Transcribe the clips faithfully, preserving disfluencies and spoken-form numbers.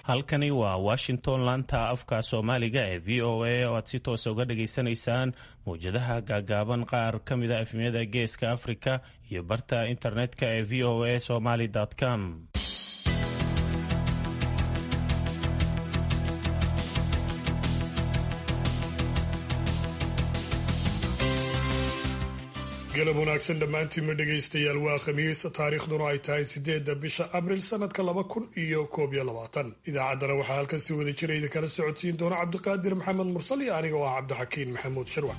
halkani waa washington, laanta afka soomaaliga ee v o a oo aad si toosa uga dhageysanaysaan mawjadaha gaagaaban qaar ka mida efmiyada geeska afrika iyo barta internetka ee v o a somaly com. galab wanaagsan dhammaantiinma dhegaystayaal, waa khamiis taariikhduna ay tahay sideedda bisha abril sanadka laba kun iyo koob iyo labaatan. idaacaddana waxaa halkan si wada jira idin kala socodsiin doona cabdiqaadir maxamed mursal iyo aniga oo ah cabdixakiin maxamuud sharwac.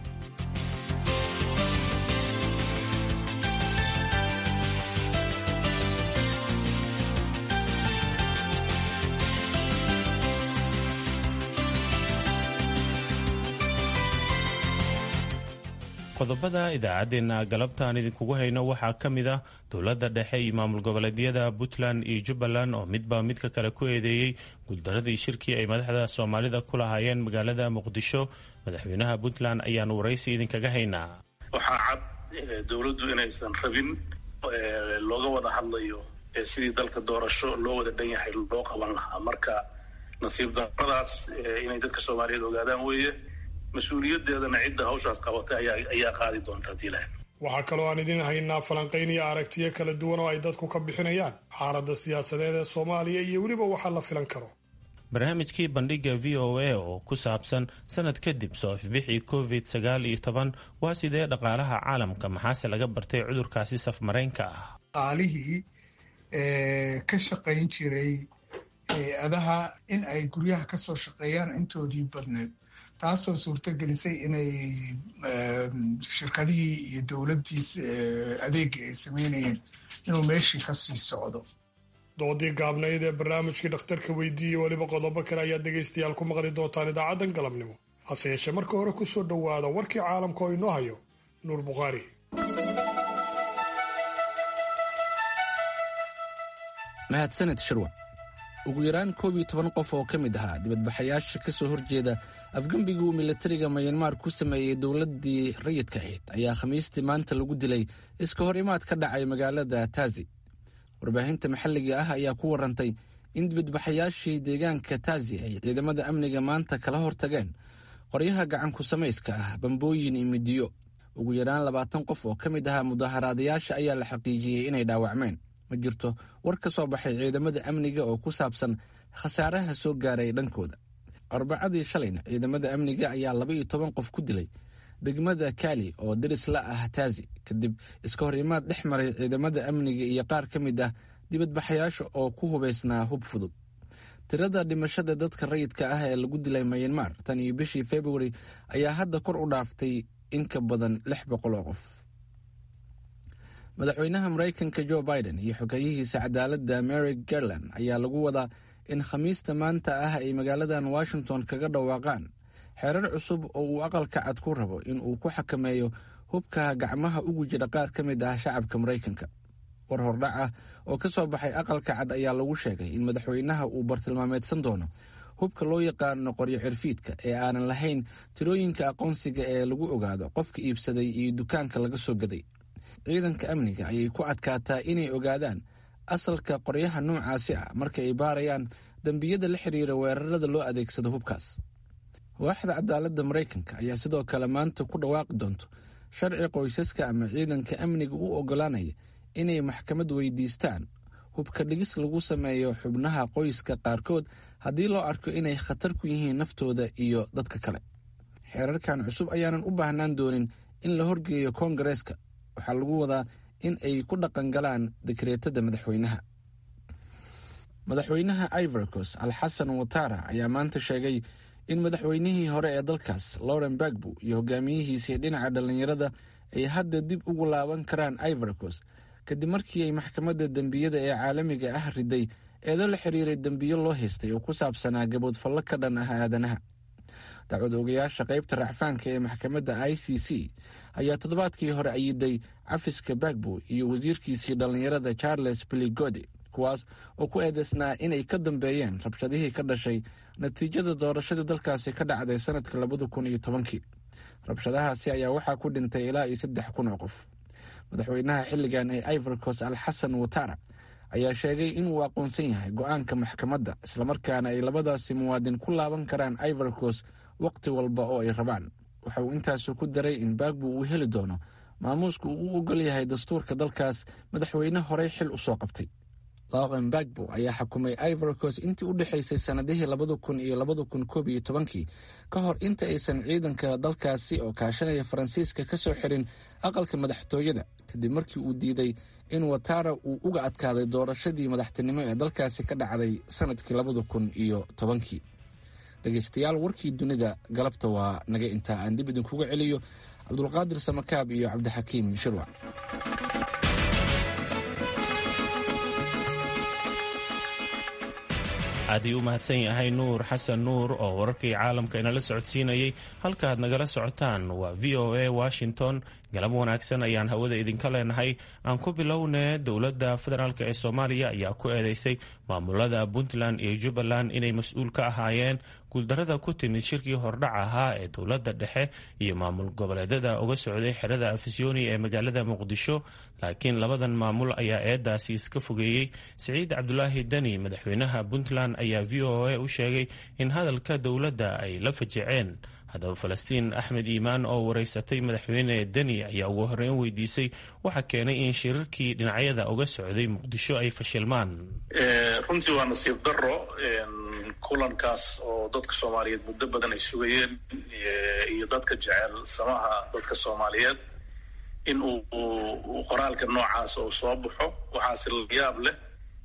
qodobada idaacaddeenna galabtaan idinkugu hayno waxaa ka mid ah dowladda dhexe iyo maamul goboleedyada puntland iyo jubbaland oo midba midka kale ku eedeeyey guuldaradii shirkii ay madaxda soomaalida ku lahaayeen magaalada muqdisho. madaxweynaha puntland ayaan waraysi idinkaga haynaa. waxaa cad dowladdu inaysan rabin looga wada hadlayo sidii dalka doorasho loo wada dhan yahay loo qaban lahaa, marka nasiib darradaas inay dadka soomaaliyeed ogaadaan weeye. mas-uuliyadeedana cidda hawshaas qabatay ayaa qaadi doonta hadii lahayd. waxaa kaloo aan idin haynaa falanqayn iyo aragtiyo kala duwan oo ay dadku ka bixinayaan xaaladda siyaasadeed ee soomaaliya iyo weliba waxa la filan karo. barnaamijkii bandhiga v o a oo ku saabsan sanad kadib soo ifbixii covid sagaal iyo toban waa sidee dhaqaalaha caalamka, maxaase laga bartay cudurkaasi safmaraynka ah. dhaqaalihii ka shaqayn jiray hay-adaha in ay guryaha kasoo shaqeeyaan intoodii badneed, taasoo suurtagelisay inay shirkadihii iyo dowladdiis adeegii ay sameynayeen inuu meeshii ka sii socdo. doodii gaabnayd ee barnaamijkii dhakhtarka weydiiyey weliba qodobo kale ayaad dhegaystayaal ku maqli doontaan idaacaddan galabnimo. hase yeeshee marka hore ku soo dhowaada warkii caalamka oo inoo hayo nuur bukhaari. mahadsaned shirwac. ugu yaraan koob iyo toban qof oo ka mid ahaa dibadbaxayaasha ka soo horjeeda afgembigii uu milatariga mayanmar ku sameeyey dowladdii rayidka ahayd ayaa khamiistii maanta lagu dilay iska hor imaad ka dhacay magaalada taazi. warbaahinta maxalliga ah ayaa ku warantay in dibadbaxayaashii deegaanka taazi ay ciidamada amniga maanta kala hortageen qoryaha gacanku samayska ah, bambooyin iyo midiyo. ugu yaraan labaatan qof oo ka mid ahaa mudaharaadayaasha ayaa la xaqiijiyey inay dhaawacmeen. ma jirto war ka soo baxay ciidamada amniga oo ku saabsan khasaaraha soo gaaray dhankooda. arbacadii shalayna ciidamada amniga ayaa laba iyo toban qof ku dilay degmada kaali oo deris la ah taazi kadib iska hor imaad dhex maray ciidamada amniga iyo qaar ka mid ah dibadbaxayaasha oo ku hubaysnaa hub fudud. tirada dhimashada dadka rayidka ah ee lagu dilay mayanmar tan iyo bishii februari ayaa hadda kor u dhaaftay in ka badan lix boqol oo qof. madaxweynaha maraykanka joe biden iyo xogeyihiisa cadaaladda merrick garland ayaa lagu wadaa in khamiista maanta ah ay magaaladan washington kaga dhawaaqaan xeerar cusub oo uu aqalka cad ku rabo in uu ku xakameeyo hubka gacmaha ugu jira qaar ka mid ah shacabka maraykanka. war hordhac ah oo ka soo baxay aqalka cad ayaa lagu sheegay in madaxweynaha uu bartilmaameedsan doono hubka loo yaqaano qoryo cirfiidka ee aanan lahayn tirooyinka aqoonsiga ee lagu ogaado qofka iibsaday iyo dukaanka laga soo gaday. ciidanka amniga ayay ku adkaataa inay ogaadaan asalka qoryaha noocaasi ah marka ay baarayaan dembiyada la xiriira weerarada loo adeegsado hubkaas. waaxda cadaaladda maraykanka ayaa sidoo kale maanta ku dhawaaqi doonto sharci qoysaska ama ciidanka amniga u oggolaanaya inay maxkamad weydiistaan hubka dhigis lagu sameeyo xubnaha qoyska qaarkood haddii loo arko inay khatar ku yihiin naftooda iyo dadka kale. xeerarkan cusub ayaanan u baahnaan doonin in la horgeeyo koongareeska. waxaa lagu wadaa in ay ku dhaqan galaan dekreetada madaxweynaha. madaxweynaha ivory coast alxasan watara ayaa maanta sheegay in madaxweynihii hore ee dalkaas lauren bagbo iyo hogaamiyihiisii dhinaca dhallinyarada ay hadda dib ugu laaban karaan ivory coast kadib markii ay maxkamadda dembiyada ee caalamiga ah riday eedo la xiriiray dembiyo loo haystay oo ku saabsanaa gaboodfallo ka dhan ah aadanaha. dacwad ogayaasha qaybta racfaanka ee maxkamadda i c c ayaa toddobaadkii hore ayiday cafiska bagbo iyo wasiirkiisii dhallinyarada charles biligodi, kuwaas oo ku eedeysnaa inay ka dambeeyeen rabshadihii ka dhashay natiijada doorashadii dalkaasi ka dhacday sanadka labada kun iyo tobankii. rabshadahaasi ayaa waxaa ku dhintay ilaa iyo saddex kun oo qof. madaxweynaha xilligan ee ivory coast alxasan watara ayaa sheegay inuu aqoonsan yahay go-aanka maxkamadda islamarkaana ay labadaasi muwaadin ku laaban karaan ivory coast waqti walba oo ay rabaan. waxa uu intaasu ku daray in Gbagbo uu heli doono maamuuska uu u ogol yahay dastuurka dalkaas madaxweyne horey xil u soo qabtay. Laurent Gbagbo ayaa xukumay Ivory Coast intii u dhexaysay sanadihii labada kun iyo labada kun koob iyo tobankii ka hor inta aysan ciidanka dalkaasi oo kaashanaya Faransiiska ka soo xirin aqalka madaxtooyada kadib markii uu diiday in Ouattara uu uga adkaaday doorashadii madaxtinimo ee dalkaasi ka dhacday sanadkii labada kun iyo tobankii. dhegeystayaal, warkii dunida galabta waa naga intaa. Aan dib idinkuga celiyo Cabdulqaadir Samakaab iyo Cabdixakiim Shirwac. aad ii u mahadsan yahay nuur xasan nuur oo wararkii caalamka inala socodsiinayay. halkaaad nagala socotaan waa v o a Washington. galab wanaagsan ayaan hawada idinka leenahay. aan ku bilownee dowladda federaalk ee Soomaaliya ayaa ku eedeysay maamulada Puntland iyo Jubbaland inay mas-uul ka ahaayeen guuldarada ku timid shirkii hordhac ahaa ee dowladda dhexe iyo maamul goboleedyada uga socday xerada Afisyooni ee magaalada Muqdisho. laakiin labadan maamul ayaa eedaasi iska fogeeyey. Siciid Cabdulaahi Deni, madaxweynaha Puntland, ayaa v o a u sheegay in hadalka dowladda ay la fajaceen. haddaba Falastiin Axmed Iimaan oo wareysatay madaxweyne Deni ayaa ugu horreyn weydiisay waxa keenay in shirarkii dhinacyada uga socday Muqdisho ay fashilmaan. runtii waa nasiib darro kulankaas oo dadka Soomaaliyeed muddo badan ay sugayeen iyo dadka jecel samaha dadka Soomaaliyeed in uu qoraalka noocaas oo soo baxo. waxaase la yaab leh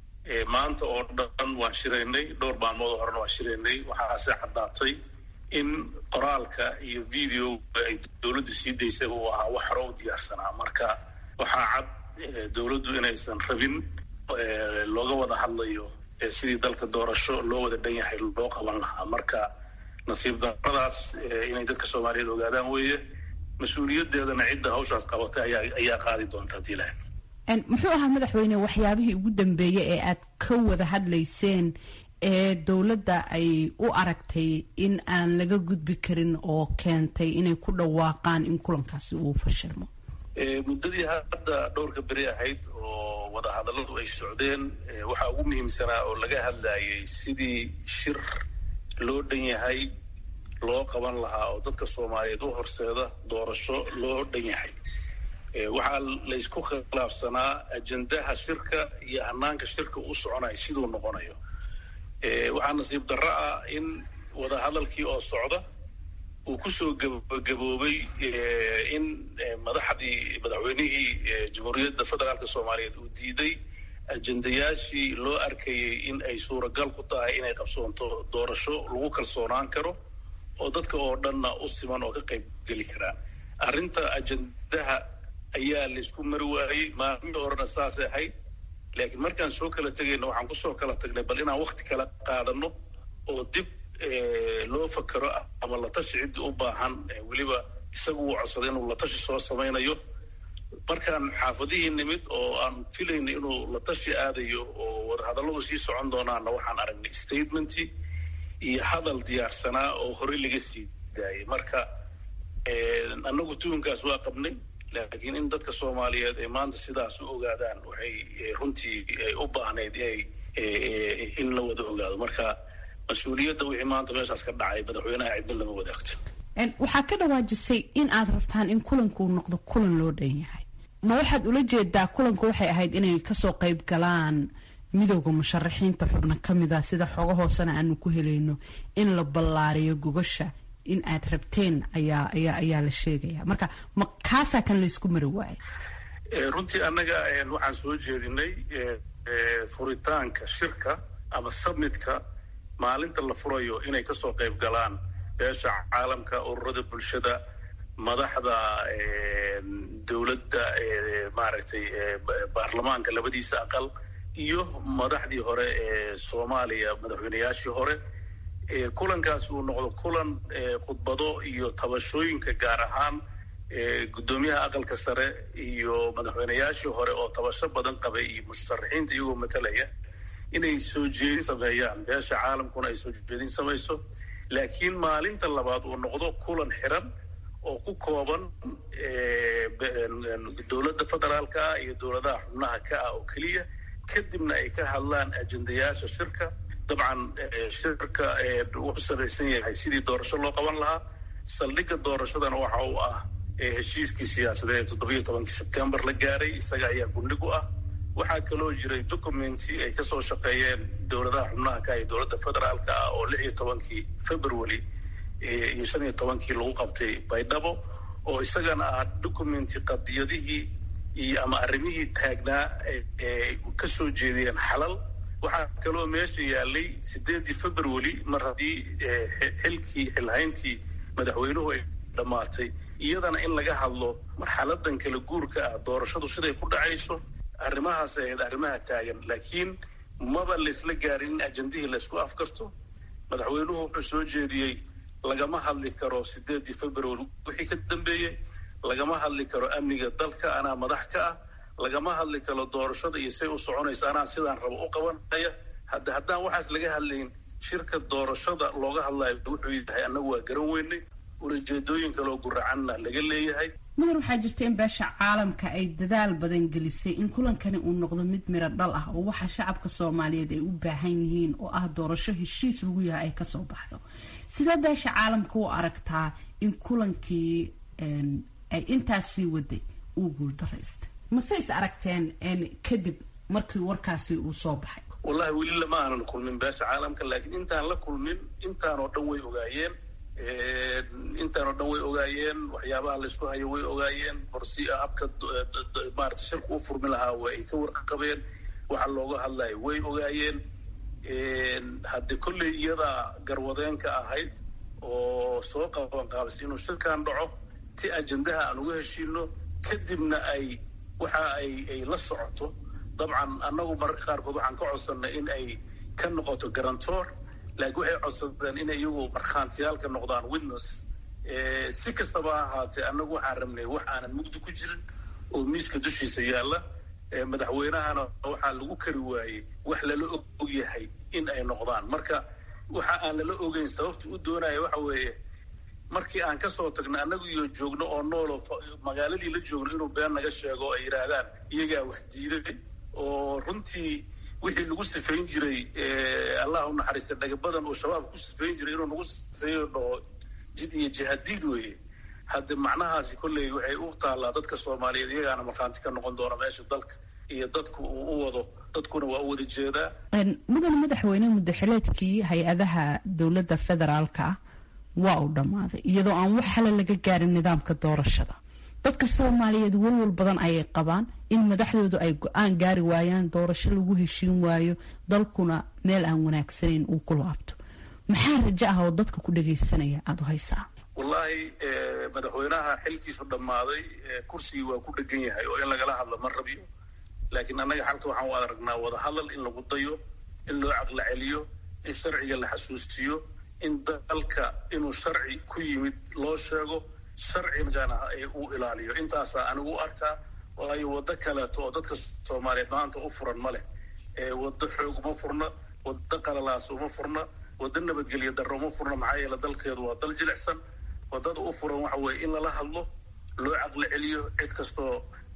maanta oo dhan waan shiraynay, dhowr maalmood horena waan shiraynay, waxaase caddaatay in qoraalka iyo video ay dowladda sii daysay uu ahaa wax hore u diyaarsanaa. marka waxaa cad dowladdu inaysan rabin looga wada hadlayo sidii dalka doorasho loo wada dhan yahay loo qaban lahaa. marka nasiib darradaas inay dadka Soomaaliyeed ogaadaan weeye. mas-uuliyadeedana cidda hawshaas qabatay ayaa ayaa qaadi doonta hadii la helo. muxuu ahaa madaxweyne waxyaabihii ugu dambeeyey ee aad ka wada hadlayseen ee dowladda ay u aragtay in aan laga gudbi karin oo keentay inay ku dhawaaqaan in kulankaasi uu fashilmo? muddadii hadda dhowrka beri ahayd oo wadahadalladu ay socdeen waxaa ugu muhiimsanaa oo laga hadlayay sidii shir loo dhan yahay loo qaban lahaa oo dadka Soomaaliyeed u horseeda doorasho loo dhan yahay. waxaa la isku khilaafsanaa ajendaha shirka iyo hanaanka shirka u soconayo siduu noqonayo. waxaa nasiib darro ah in wadahadalkii oo socda uu kusoo gabagaboobay in madaxdii madaxweynihii jamhuuriyadda federaalka Soomaaliyeed uu diiday ajendayaashii loo arkayay in ay suuragal ku tahay inay qabsoonto doorasho lagu kalsoonaan karo oo dadka oo dhanna u siman oo ka qayb geli karaan. arrinta ajendaha ayaa laysku mari waayey. maalmihii horena saasay ahayd, laakiin markaan soo kala tegayna waxaan kusoo kala tagnay bal inaan wakti kala qaadano oo dib loo fakero ama la tashi ciddii u baahan. weliba isagu uu codsaday inuu la tashi soo samaynayo. markaan xaafadihii nimid oo aan filaynay inuu la tashi aadayo oo wadahadalladu sii socon doonaana waxaan aragnay statementii iyo hadal diyaarsanaa oo horey laga sii daayay. marka annagu tuhunkaas waa qabnay, laakiin in dadka Soomaaliyeed ay maanta sidaas u ogaadaan waxay runtii u baahnayd in la wada ogaado. marka mas-uuliyadda wixii maanta meeshaas ka dhacay madaxweynaha cidda lama wadaagto. waxaa ka dhawaajisay in aad rabtaan in kulanku noqdo kulan loo dhan yahay. ma waxaad ula jeedaa kulanku waxay ahayd inay kasoo qayb galaan midowda musharaxiinta xubno ka mid ah sida xogo hoosena aanu ku helayno in la ballaariyo gogasha in aad rabteen ayaa ayaa ayaa la sheegaya. marka ma kaasaa kan laysku mari waayay? runtii annaga waxaan soo jeedinay furitaanka shirka ama submitka maalinta la furayo inay kasoo qayb galaan beesha caalamka, ururada bulshada, madaxda dowladda, maaragtay baarlamaanka labadiisa aqal iyo madaxdii hore ee Soomaaliya, madaxweynayaashii hore. kulankaas uu noqdo kulan khudbado iyo tabashooyinka gaar ahaan gudoomiyaha aqalka sare iyo madaxweynayaashii hore oo tabasho badan qabay iyo musharaxiinta iyagoo matalaya inay soo jeedin sameeyaan, beesha caalamkuna ay soo jeedin samayso. laakiin maalinta labaad uu noqdo kulan xiran oo ku kooban dowladda federaalka iyo dowladaha xubnaha ka ah oo keliya, kadibna ay ka hadlaan ajendayaasha shirka. dabcan shirka wuxuu samaysan yahay sidii doorasho loo qaban lahaa. saldhigga doorashadana waxa uu ah heshiiskii siyaasadeed ee toddobiyo tobankii sebtembar la gaaray, isaga ayaa gundhig u ah. waxaa kaloo jiray documenti ay kasoo shaqeeyeen dowladaha xubnaha ka iyo dowladda federaalka ah oo lix iyo tobankii february iyo shan iyo tobankii lagu qabtay baydhabo, oo isagana ah documenti qadiyadihii iyo ama arrimihii taagnaa ee kasoo jeediyeen xalal. waxaa kaloo meesha yaalay sideedii february mar haddii xilkii xilhayntii madaxweynuhu ay dhammaatay, iyadana in laga hadlo marxaladan kala guurka ah doorashadu siday ku dhacayso. arrimahaas ahayd arrimaha taagan, laakiin maba laysla gaarin in ajendihii laysku afkarto. madaxweynuhu wuxuu soo jeediyey lagama hadli karo sideedii february wixii ka dambeeyey, lagama hadli karo amniga dalka anaa madax ka ah, lagama hadli karo doorashada iyo say u soconayso anaa sidaan rabo u qabanaya. hadda haddaan waxaas laga hadlayn shirka doorashada looga hadlayo wuxuu yahay annagu waa garan weynay, ulajeedooyin kaloo guracanna laga leeyahay. mudar waxaa jirta in beesha caalamka ay dadaal badan gelisay in kulankani uu noqdo mid miro dhal ah oo waxa shacabka soomaaliyeed ay u baahan yihiin oo ah doorasho heshiis lagu yahay ay kasoo baxdo. sidee beesha caalamka u aragtaa in kulankii ay intaasii waday uu guuldaraystay? mase is aragteen kadib markii warkaasi uu soo baxay? wallahi weli lama aanan kulmin beesha caalamka, laakiin intaan la kulmin intaanoo dhan way ogaayeen intaanoo dhan way ogaayeen waxyaabaha laysku hayo way ogaayeen, borsi habka maarata shirku u furmi lahaa way ay ka warqabeen, waxa looga hadlayo way ogaayeen. hadde kolley iyadaa garwadeenka ahayd oo soo qaban qaabisay inuu shirkan dhaco si ajendaha aan uga heshiino, kadibna ay waxa ay ay la socoto. dabcan annagu mararka qaarkood waxaan ka codsanay in ay ka noqoto garantor, laakiin waxay codsadeen inay iyagu markhaantiyaalka noqdaan witness. si kastaba ha ahaatee annagu waxaan rabnay wax aanan mugdi ku jirin oo miiska dushiisa yaalla. madaxweynahana waxaa lagu kari waayey wax lala og yahay in ay noqdaan. marka waxa aan lala ogeyn sababta u doonaya waxa weeye markii aan kasoo tagno annagu iyo joogno oo noolo magaaladii la joogno inuu been naga sheego oo ay yidhaahdaan iyagaa wax diiday, oo runtii wixii lagu sifayn jiray allah u naxariista dhagabadan oo shabaab ku sifayn jiray inuu nagu sifeeyo dhaho jid iyo jihadiid weeye. hadde macnahaasi kolley waxay u taallaa dadka soomaaliyeed, iyagaana markhaanti ka noqon doona meesha dalka iyo dadku uu u wado, dadkuna waa u wada jeedaa. mudan madaxweyne muddaxileedkii hay-adaha dowladda federaalka ah waa uu dhammaaday iyadoo aan wax xala laga gaarin nidaamka doorashada. dadka soomaaliyeed walwal badan ayay qabaan in madaxdoodu ay go-aan gaari waayaan, doorasho lagu heshiin waayo, dalkuna meel aan wanaagsanayn uu ku laabto. maxaa rajo ah oo dadka ku dhagaysanaya aada u haysaa? wallahi madaxweynaha xilkiisu dhammaaday, kursigii waa ku dhegan yahay oo in lagala hadlo ma rabiyo. laakiin annaga xalka waxaan u aragnaa wada hadal in lagu dayo, in loo caqli celiyo, in sharciga la xasuusiyo, in dalka inuu sharci ku yimid loo sheego, sharcigana uu ilaaliyo. intaasaa anigu u arkaa, waayo waddo kaleeto oo dadka soomaaliyeed maanta u furan ma leh. waddo xoog uma furna, waddo qalalaas uma furna, waddo nabadgelyo darro uma furna. maxaa yeele dalkeedu waa dal jilicsan. waddada u furan waxa weeye in lala hadlo, loo caqli celiyo, cid kastoo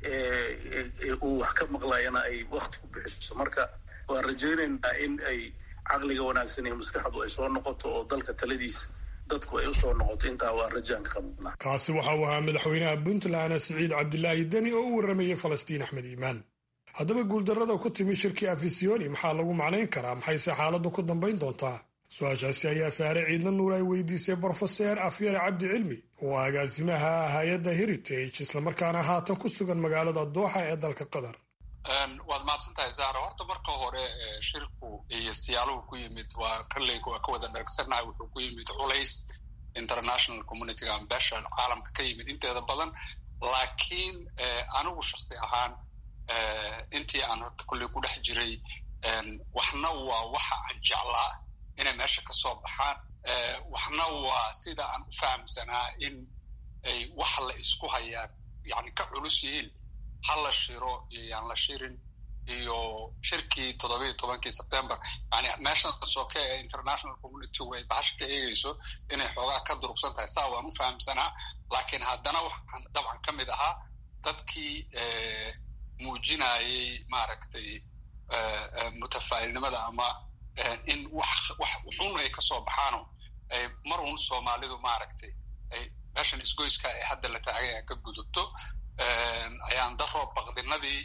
uu wax ka maqlayana ay wakti ku bixiso. marka waan rajaynaynaa in ay caqliga wanaagsan iyo maskaxdu ay soo noqoto oo dalka taladiisa dadku ay usoo noqoto. intaa waa rajaan ka qabnaa. kaasi waxa uu ahaa madaxweynaha puntland siciid cabdilaahi deni oo u waramayay falastiin axmed iimaan. haddaba guuldarrada ku timi shirkii afisiyoni maxaa lagu macnayn karaa? maxayse xaaladdu ku dambayn doontaa? su-aashaasi ayaa saare ciidla nuur ay weydiisay brofeser afyare cabdi cilmi oo agaasimaha hay-adda heritage islamarkaana haatan ku sugan magaalada dooxa ee dalka qatar. waad mahadsantahay zahra. horta marka hore shirku iyo siyaaluhu ku yimid waa kaleyga waa ka wada dhargsanahay. wuxuu ku yimid culays international community aan beesha caalamka ka yimid inteeda badan. laakiin anigu shaksi ahaan intii aan horta kolley ku dhex jiray waxna waa waxa aan jeclaa inay meesha ka soo baxaan, waxna waa sida aan u fahamsanaa in ay wax la isku hayaan yani ka culus yihiin. ha la shiro iyo yaan la shirin iyo shirkii toddoba iyo tobankii sebtembar yani meeshan soke ee international community way bahasha ka eegayso inay xoogaa ka durugsan tahay. saa waan u fahamsanaa, laakiin haddana waxaan dabcan ka mid ahaa dadkii muujinayay maaragtay mutafaa'ilnimada ama in wax wax xun ay kasoo baxaano mar uun soomaalidu maaragtay ay meeshan isgoyska ee hadda la taagay aan ka gudubto ayaan daro baqdinadii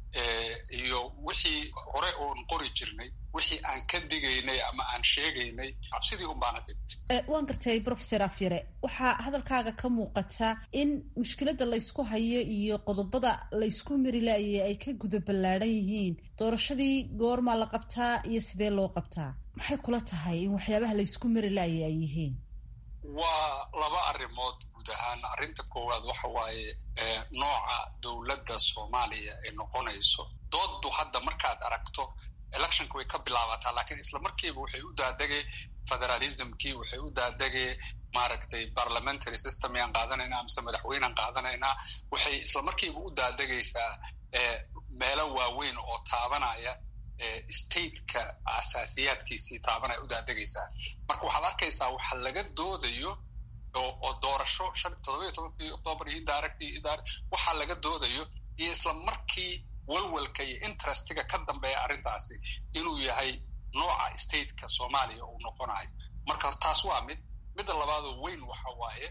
iyo wixii hore oon qori jirnay wixii aan ka digaynay ama aan sheegaynay cabsidii un baana digtay. waan gartay professor Afyare, waxaa hadalkaaga ka muuqata in mushkiladda laysku hayo iyo qodobada laysku mari laayay ay ka guda ballaaran yihiin. doorashadii goormaa la qabtaa iyo sidee loo qabtaa? maxay kula tahay in waxyaabaha laysku mari laayay ay yihiin? waa laba arrimood guud ahaan. arrinta koowaad waxa waaye nooca dowladda Soomaaliya ay noqonayso. dooddu hadda markaad aragto electionka way ka bilaabataa, laakiin isla markiiba waxay u daadegay federalismkii, waxay u daadegay maaragtay parliamentary system yaan qaadanaynaa mise madaxweynaan qaadanaynaa. waxay isla markiiba u daadegaysaa meelo waaweyn oo taabanaya stateka asaasiyaadkiisii taabanaya u daadegaysaa. marka waxaad arkaysaa waxa laga doodayo oo doorasho toddoba iyo tobankii october iyo indirect waxaa laga doodayo iyo isla markii walwalka iyo interestiga ka dambeeya arrintaasi inuu yahay nooca stateka Soomaaliya uu noqonayo. marka taas waa mid. midda labaadoo weyn waxa waaye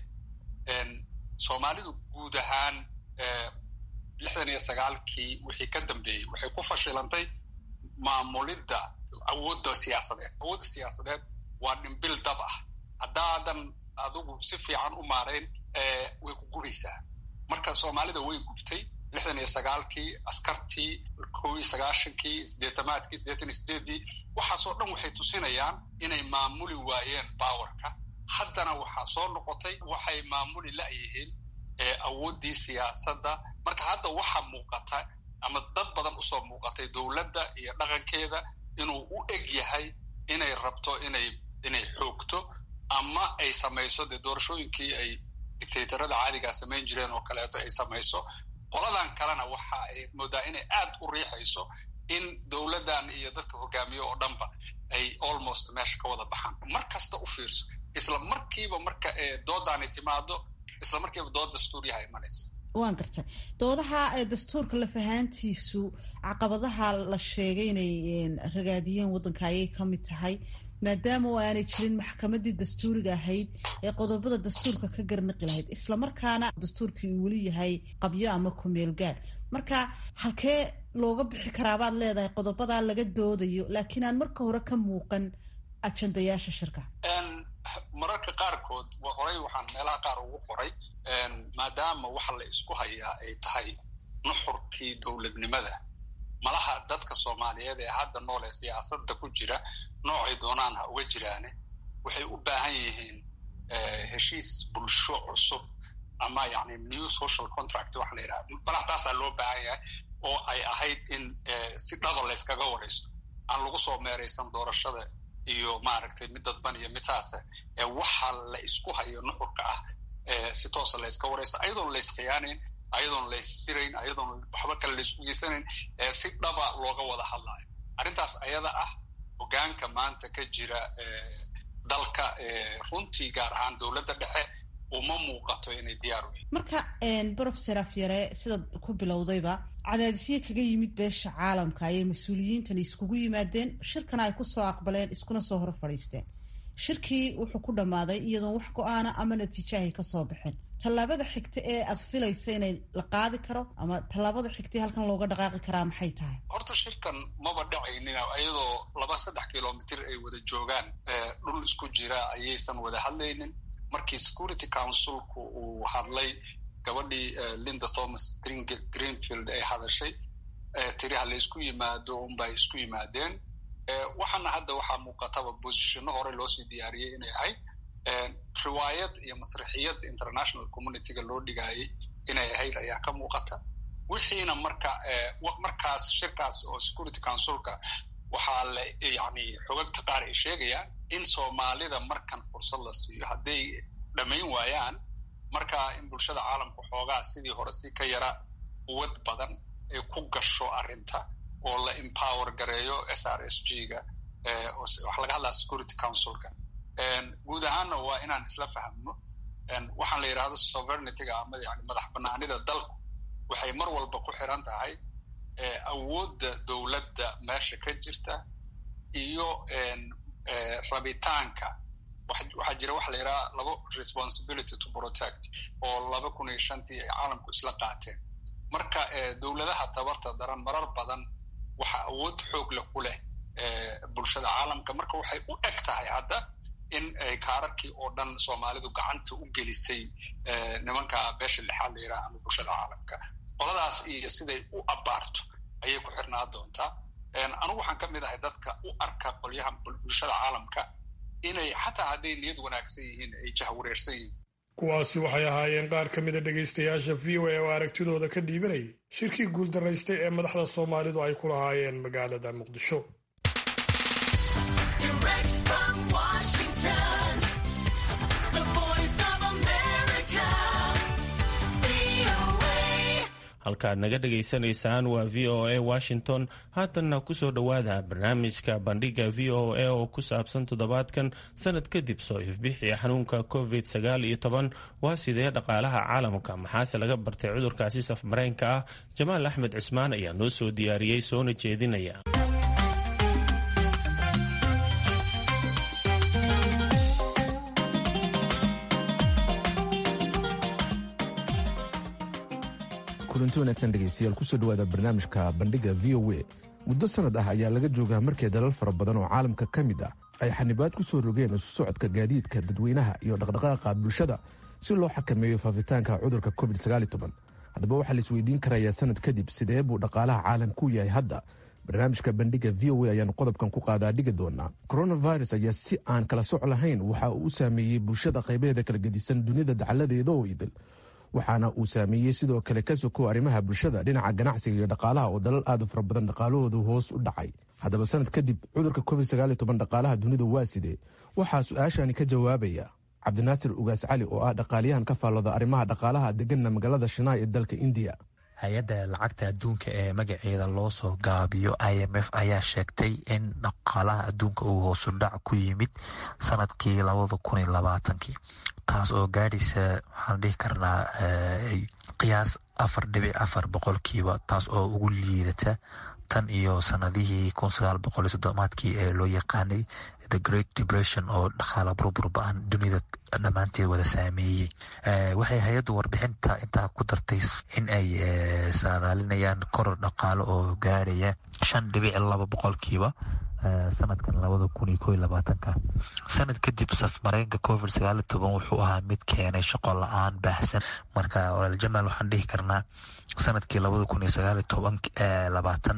Soomaalidu guud ahaan lixdan iyo sagaalkii wixii ka dambeeyey waxay ku fashilantay maamulidda awoodda siyaasadeed. awoodda siyaasadeed waa dhimbil dab ah. haddaadan adigu si fiican u maarayn way ku guraysaa. marka Soomaalida way gubtay lixdan iyo sagaalkii, askartii kow iyo sagaashankii, siddeetamaadkii, siddeetan iyo sideedii, waxaasoo dhan waxay tusinayaan inay maamuli waayeen powerka. haddana waxaa soo noqotay waxay maamuli la'yihiin awooddii siyaasadda. marka hadda waxa muuqata ama dad badan usoo muuqatay dowladda iyo dhaqankeeda inuu u eg yahay inay rabto inay inay xoogto ama ay samayso dee doorashooyinkii ay dictatorada caadigaa samayn jireen oo kaleeto ay samayso. qoladan kalena waxa ay moodaa inay aad u riixayso in dowladdan iyo dadka hogaamiye oo dhanba ay almost meesha ka wada baxaan. mar kasta u fiirso, isla markiiba marka doodaani timaado isla markiiba dood dastuuriyaha imanaysa. waan gartay doodaha dastuurka lafahaantiisu caqabadaha la sheegay inay ragaadiyeen waddanka ayay ka mid tahay, maadaama oo aanay jirin maxkamadii dastuuriga ahayd ee qodobada dastuurka ka garnaqi lahayd, islamarkaana dastuurkii uu weli yahay qabyo ama kumeel gaadh. marka halkee looga bixi karaabaad leedahay qodobadaa laga doodayo laakiin aan marka hore ka muuqan ajandayaasha shirka? mararka qaarkood horey waxaan meelaha qaar ugu qoray maadaama waxa la isku hayaa ay tahay nuxurkii dowladnimada. malaha dadka Soomaaliyeed ee hadda nool ee siyaasadda ku jira noocay doonaan ha uga jiraane waxay u baahan yihiin heshiis bulsho cusub ama yacni new social contract waxa la yidhaha. malaha taasaa loo baahan yahay oo ay ahayd in si dhaba layskaga warayso, aan lagu soo meeraysan doorashada iyo maaragtay mid dadban iyo mid saasa. waxa la isku hayo nuxurka ah si toosa layska warayso ayadoon la iskhiyaanayn, ayadoon la issirayn, ayadoon waxba kale la isku geysanayn, si dhaba looga wada hadlayo. arrintaas ayada ah hogaanka maanta ka jira dalka runtii gaar ahaan dowladda dhexe uma muuqato inay diyaar u yihiin. marka professor Afyare, sidaad ku bilowdayba cadaadisyo kaga yimid beesha caalamka ayay mas-uuliyiintani iskugu yimaadeen, shirkana ay kusoo aqbaleen, iskuna soo hor fadhiisteen. shirkii wuxuu ku dhammaaday iyadoon wax go-aana ama natiijahay ka soo baxeen. tallaabada xigta ee aad filaysa inay la qaadi karo ama tallaabada xigta halkan looga dhaqaaqi karaa maxay tahay? horta shirkan maba dhacaynin iyadoo laba saddex kilomitr ay wada joogaan dhul isku jira ayaysan wada hadlaynin. markii security councilku uu hadlay, gabadhii Linda Thomas Greenfield ay hadashay tiri ha la isku yimaado unbay isku yimaadeen. waxaana hadda waxaa muuqataba bosishino hore loo sii diyaariyey inay ahayd riwaayad iyo masraxiyad international communityga loo dhigaayay inay ahayd ayaa ka muuqata. wixiina marka markaas shirkaas oo security councilka waxaa la yani xogagta qaar ay sheegayaan in Soomaalida markan fursad la siiyo hadday dhamayn waayaan marka in bulshada caalamku xoogaa sidii hore si ka yara quwad badan ay ku gasho arrinta oo la empower gareeyo S R S G-ga wax laga hadlaa security councilka. guud ahaanna waa inaan isla fahamno waxaan la yidhahdo sovereignty-ga ama yani madax banaanida dalku waxay mar walba ku xiran tahay awoodda dowladda meesha ka jirta iyo rabitaanka waxaa jira waxa la yidhaha labo responsibility to protect oo laba kun iyo shantii ay caalamku isla qaateen marka dowladaha tabarta daran marar badan waxa awood xoog leh ku leh bulshada caalamka marka waxay u eg tahay hadda in kaararkii oo dhan soomaalidu gacanta u gelisay nimanka beesha lixaad la yidhaha ama bulshada caalamka qoladaas iyo siday u abaarto ayay ku xirnaa doontaa anigu waxaan ka mid ahay dadka u arka qolyaha bulshada caalamka inay xataa hadday niyad wanaagsan yihiin ay jahwareersan yihiin kuwaasi waxay ahaayeen qaar ka mida dhegaystayaasha v o a oo aragtidooda ka dhiibanayay shirkii guuldaraystay ee madaxda soomaalidu ay ku lahaayeen magaalada muqdisho. halkaaad naga dhegaysanaysaan waa v o a Washington. haatanna ku soo dhowaada barnaamijka bandhiga v o a oo ku saabsan toddobaadkan sanad kadib soo ifbixii xanuunka covid sagaal iyo toban waa sidee dhaqaalaha caalamka maxaase laga bartay cudurkaasi safmareenka ah. jamaal axmed cusmaan ayaa noo soo diyaariyey soona jeedinaya. kulanti wanaagsan dhegaystayaal kusoo dhawaada barnaamijka bandhiga v o a. muddo sanad ah ayaa laga joogaa markii dalal fara badan oo caalamka ka mid ah ay xanibaad ku soo rogeen isu socodka gaadiidka dadweynaha iyo dhaqdhaqaaqa bulshada si loo xakameeyo faafitaanka cudurka covid sagaal iyo toban. haddaba waxaa la isweydiin karayaa sanad kadib sidee buu dhaqaalaha caalamku yahay hadda. barnaamijka bandhiga v o a ayaanu qodobkan ku qaadaa dhigi doonaa. coronavirus ayaa si aan kala soc lahayn waxa uu u saameeyey bulshada qaybaheeda kala gedisan dunida dacaladeeda oo idil, waxaana uu saameeyey sidoo kale ka soko arrimaha bulshada dhinaca ganacsiga iyo dhaqaalaha oo dalal aad u fara badan dhaqaalahoodu hoos u dhacay. haddaba sanad kadib cudurka covid sagaal iyo toban dhaqaalaha dunida waa sidee? waxaa su-aashani ka jawaabaya cabdinaasir ugaas cali oo ah dhaqaaliyahan ka faallooda arrimaha dhaqaalaha deganna magaalada shanaay ee dalka indiya. hay-adda lacagta adduunka ee magaceeda loo soo gaabiyo i m f ayaa sheegtay in dhaqaalaha adduunka uu hoosu dhac ku yimid sanadkii labada kun iyo labaatankii, taas oo gaadhaysa waxaan dhihi karnaa qiyaas afar dhibic afar boqolkiiba, taas oo ugu liidata tan iyo sanadihii kun sagaal boqol iyo soddomaadkii ee loo yaqaanay the great depression oo dhaqaala burbur ba-an dunida dhammaanteed wada saameeyey. waxay hay-addu warbixinta intaa ku dartay in ay saadaalinayaan koror dhaqaalo oo gaadhaya shan dhibic laba boqolkiiba sanadkan labada kun iyo ko iyo labaatanka. sanad kadib safmareenka covid sagaal iyo toban wuxuu ahaa mid keenay shaqo la-aan baahsan. marka walaal jamaal waxaan dhihi karnaa sanadkii labada kun iyo sagaal iyo toban labaatan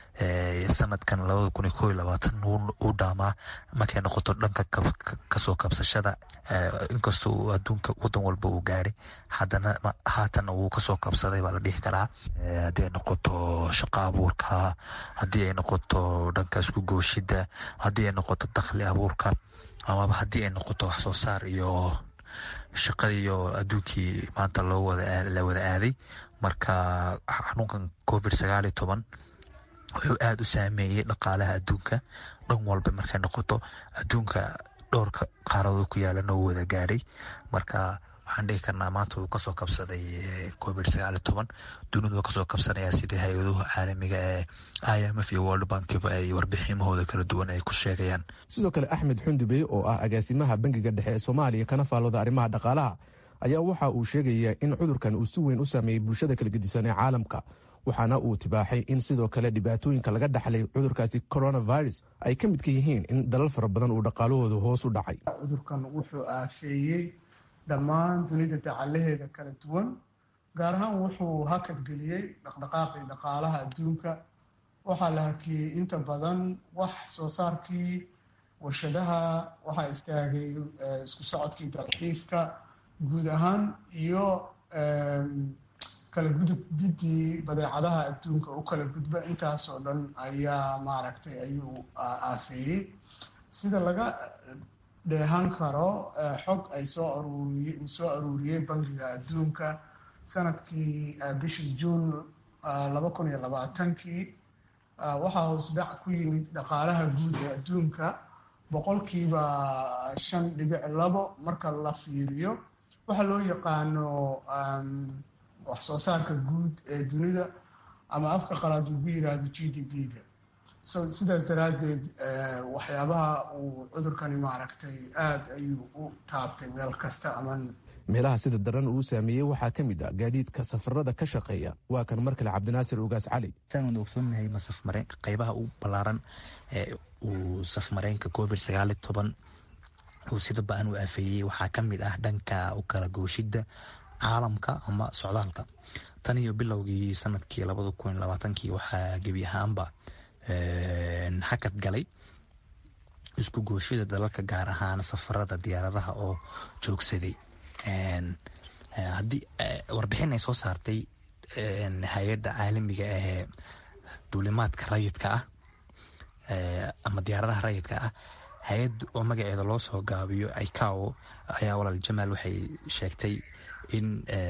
sanadkan labada kun iyo ko iyo labaatan uu dhaamaa markay noqoto dhanka kasoo kabsashada. inkastoo uu adduunka wadan walba uu gaadhay, haddana haatan wuu kasoo kabsaday baa la dhihi karaa. haddii ay noqoto shaqo abuurka, haddii ay noqoto dhanka isku gooshida, haddii ay noqoto dakhli abuurka, amaba haddii ay noqoto wax soo saar iyo shaqadiiyo adduunkii maanta loo wada la wada aaday. marka xanuunkan covid sagaal iyo toban wuxuu aada u saameeyey dhaqaalaha adduunka dhan walba markay noqoto. adduunka dhowrka qaaradood ku yaalana uu wada gaadhay. marka waxaan dhihi karnaa maanta uu kasoo kabsaday covid sagaal iyo toban. dunidu kasoo kabsanaya sidii hay-aduhu caalamiga ee i m f iyo world bankiba ay warbiximahooda kala duwan ay ku sheegayaan. sidoo kale axmed xundubey oo ah agaasimaha bangiga dhexe ee soomaaliya kana faallooda arrimaha dhaqaalaha ayaa waxa uu sheegayaa in cudurkan uu si weyn u saameeyey bulshada kala gedisan ee caalamka, waxaana uu tibaaxay in sidoo kale dhibaatooyinka laga dhaxlay cudurkaasi coronavirus ay ka midka yihiin in dalal fara badan uu dhaqaalahooda hoos u dhacay. cudurkan wuxuu aafeeyey dhammaan dunida dacalaheeda kala duwan, gaar ahaan wuxuu hakadgeliyey dhaqdhaqaaqii dhaqaalaha adduunka. waxaa la hakiyey inta badan wax soo saarkii warshadaha, waxaa istaagay isku socodkii dalxiiska guud ahaan iyo kala gudubgidii badeecadaha adduunka u kala gudba. intaasoo dhan ayaa maaragtay ayuu aafeeyey. sida laga dheehan karo xog ay soo aruuriy uu soo aruuriyey bangiga adduunka sanadkii bishii juun laba kun iyo labaatankii, waxaa hoos dhac ku yimid dhaqaalaha guud ee adduunka boqolkiiba shan dhibic labo marka la fiiriyo waxaa loo yaqaano wax soo saarka guud ee dunida, ama afka qalaad lagu yiraahdo G D P-ga. So sidaas daraaddeed waxyaabaha uu cudurkani maaragtay aad ayuu u taabtay meel kasta ama meelaha sida daran uu saameeyey waxaa ka mid ah gaadiidka safarada ka shaqeeya. waa kan mar kale cabdinaasir ugaas cali. saan ogsoonnahay masafmareen qaybaha u ballaaran ee uu safmareenka covid sagaal iyo toban uu sida ba-an u aafeeyey waxaa ka mid ah dhanka u kala gooshidda caalamka ama socdaalka. tan iyo bilowgii sanadkii labada kun iyo labaatankii waxaa gebi ahaanba hakad galay isku gooshida dalalka gaar ahaan safarada diyaaradaha oo joogsaday. haddii warbixin ay soo saartay hay-adda caalamiga ee duulimaadka rayidka ah ama diyaaradaha rayidka ah, hay-ad oo magaceeda loo soo gaabiyo icao ayaa walaal jamaal waxay sheegtay in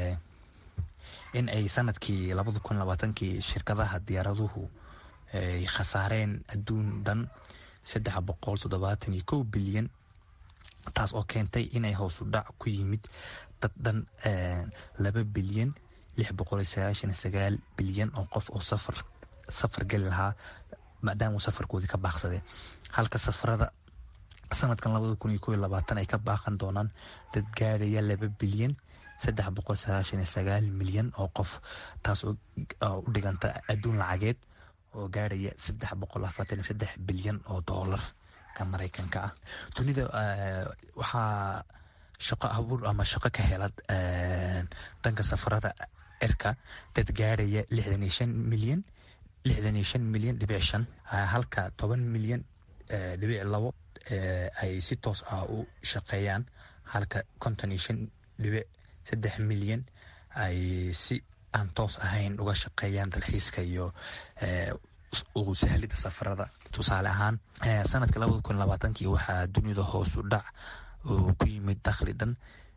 in ay sanadkii labada kun labaatankii shirkadaha diyaaraduhu ay khasaareen adduun dhan saddex boqol toddobaatan iyo kow bilyan, taas oo keentay inay hoos u dhac ku yimid dad dhan laba bilyan lix boqol iyo sagaashan iyo sagaal bilyan oo qof oo safar safar geli lahaa maadaama uu safarkoodii ka baaqsadeen. halka safarada sanadkan labada kun iyo kow iyo labaatan ay ka baaqan doonaan dad gaadhaya laba bilyan saddex boqol sagaashan iyo sagaal milyan oo qof, taas oo u dhiganta adduun lacageed oo gaadhaya saddex boqol afartan iyo saddex bilyan oo doolar ka maraykanka ah. dunida waxaa shaqo abuur ama shaqo ka hela dhanka safarada cirka dad gaadhaya lixdan iyo shan milyan lixdan iyo shan milyan dhibic shan, halka toban milyan dhibic labo ay si toos ah u shaqeeyaan, halka konton iyo shan dhibic saddex milyan ay si aan toos ahayn uga shaqeeyaan dalxiiska iyo ugu sahlida safarada. tusaale ahaan sanadka labada kun labaatankii waxaa dunida hoos u dhac uu ku yimid dakhli dhan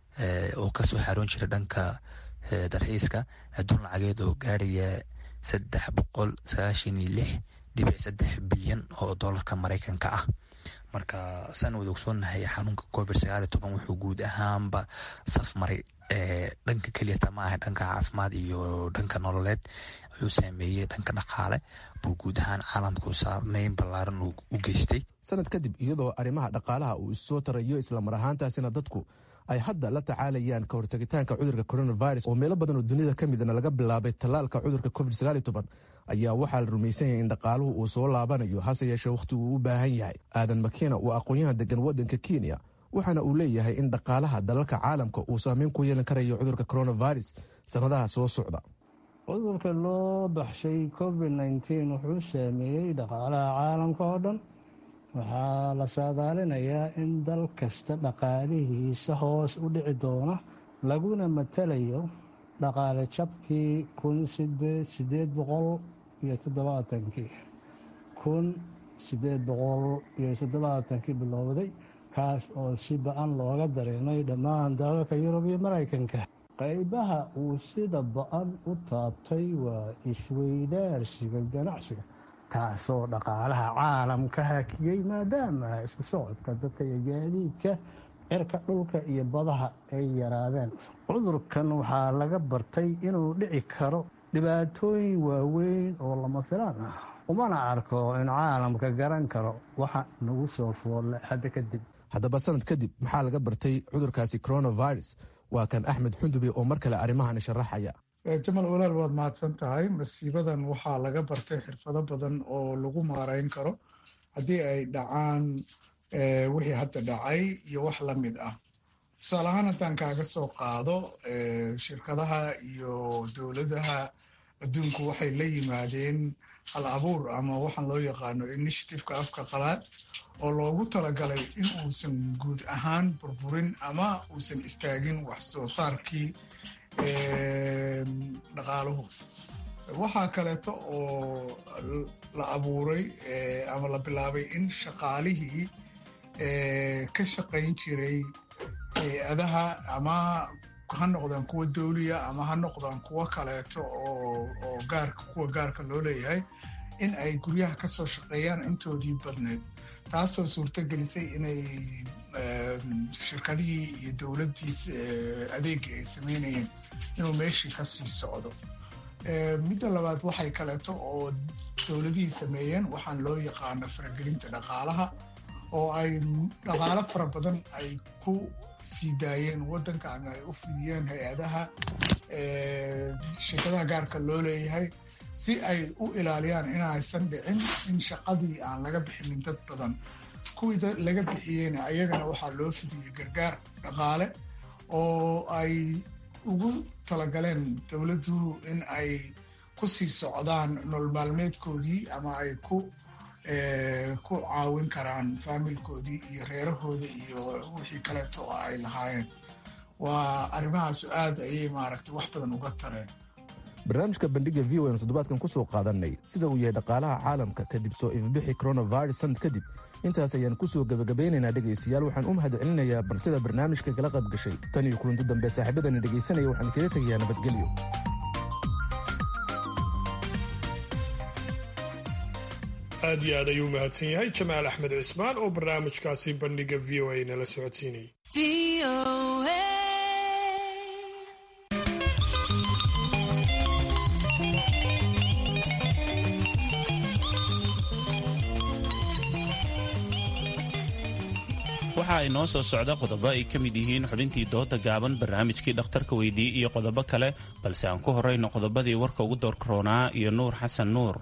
oo kasoo xaroon jira dhanka dalxiiska adduun lacageed oo gaadhaya saddex boqol sagaashan iyo lix dhibic saddex bilyan oo doolarka maraykanka ah. marka saan wada ogsoonnahay xanuunka covid sagaal iyo toban wuxuu guud ahaanba safmaray dhanka keliyata ma aha dhanka caafimaad iyo dhanka nololeed, wuxuu saameeyey dhanka dhaqaale buu guud ahaan caalamku saameyn ballaaran u geystay. sanad kadib iyadoo arrimaha dhaqaalaha uu issoo tarayo islamar ahaantaasina dadku ay hadda la tacaalayaan ka hortagitaanka cudurka coronavirus oo meelo badan oo dunida ka midna laga bilaabay tallaalka cudurka covid sagaal iyo toban ayaa waxaa la rumaysan yahay in dhaqaaluhu uu soo laabanayo, hase yeeshee wakhti uu u baahan yahay. aadan makiina waa aqoon-yahan degan waddanka kenya, waxaana uu leeyahay in dhaqaalaha dalalka caalamka uu saameyn ku yeelan karayo cudurka coronavirus sanadaha soo socda. cudurka loo baxshay covid nneteen wuxuu saameeyey dhaqaalaha caalamka oo dhan. waxaa la saadaalinayaa in dal kasta dhaqaalihiisa hoos u dhici doona, laguna matalayo dhaqaale jabkii kun sideed boqol iyo toddobaatankii kun sideed boqol iyo toddobaatankii bilowday, kaas oo si ba-an looga dareemay dhammaan dalalka yurub iyo maraykanka. qaybaha uu sida ba-an u taabtay waa isweydaarsiga ganacsiga, taasoo dhaqaalaha caalamka hakiyey maadaama isku socodka dadka iyo gaadiidka cirka, dhulka iyo badaha ay yaraadeen. cudurkan waxaa laga bartay inuu dhici karo dhibaatooyin waaweyn oo lama filaan ah, umana arko in caalamka garan karo waxa nagu soo foolle hadda kadib. haddaba sanad kadib maxaa laga bartay cudurkaasi coronavirus? waa kan axmed xundube oo mar kale arrimahan sharaxaya. jamal walaal waad mahadsan tahay. masiibadan waxaa laga bartay xirfado badan oo lagu maarayn karo haddii ay dhacaan wixii hadda dhacay iyo wax la mid ah. tusaale ahaan haddaan kaaga soo qaado, shirkadaha iyo dowladaha adduunku waxay la yimaadeen hal abuur ama waxaan loo yaqaano initiativeka afka qalaad oo loogu talagalay in uusan guud ahaan burburin ama uusan istaagin wax soo saarkii dhaqaaluhu. waxaa kaleeto oo la abuuray ama la bilaabay in shaqaalihii ka shaqayn jiray hay-adaha ama ha noqdaan kuwa dawliya ama ha noqdaan kuwo kaleeto oo gaarka kuwa gaarka loo leeyahay in ay guryaha ka soo shaqeeyaan intoodii badneed, taasoo suurtogelisay inay shirkadihii iyo dowladdii adeegii ay samaynayeen inuu meeshii ka sii socdo. midda labaad waxay kaleeto oo dowladihii sameeyeen waxaan loo yaqaano faragelinta dhaqaalaha oo ay dhaqaalo fara badan ay ku sii daayeen waddanka ama ay u fidiyeen hay-adaha shirkadaha gaarka loo leeyahay si ay u ilaaliyaan inaysan dhicin in shaqadii aan laga bixinin dad badan. kuwii laga bixiyeyna ayagana waxaa loo fidiyey gargaar dhaqaale oo ay ugu talagaleen dowladduhu in ay ku sii socdaan nolol maalmeedkoodii ama ay ku ku caawin karaan faamilkoodii iyo reerahooda iyo wixii kaleeto oo ay lahaayeen. waa arrimahaasu aad ayay maaragtay wax badan uga tareen. barnaamijka bandhiga v o aynu toddobaadkan ku soo qaadanay sida uu yahay dhaqaalaha caalamka kadib soo ifbixi coronavirus sanad kadib. intaas ayaan ku soo gebagabeynaynaa dhegaystayaal. waxaan u mahad celinayaa bartida barnaamijka kala qayb gashay. tan iyo kulanti dambe saaxiibadani dhegaysanaya waxaan kaga tegayaa nabadgelyo. aad iyo aad ayuu mahadsan yahay jamaal axmed cismaan oo barnaamijkaasi bandhiga v o a nala socodsiinayay. waxa ay noo soo socda qodobo ay ka mid yihiin xubintii dooda gaaban, barnaamijkii dhakhtarka weydiiyey iyo qodobo kale, balse aan ku horrayno qodobadii warka ugu doorkaroonaa iyo nuur xasan nuur.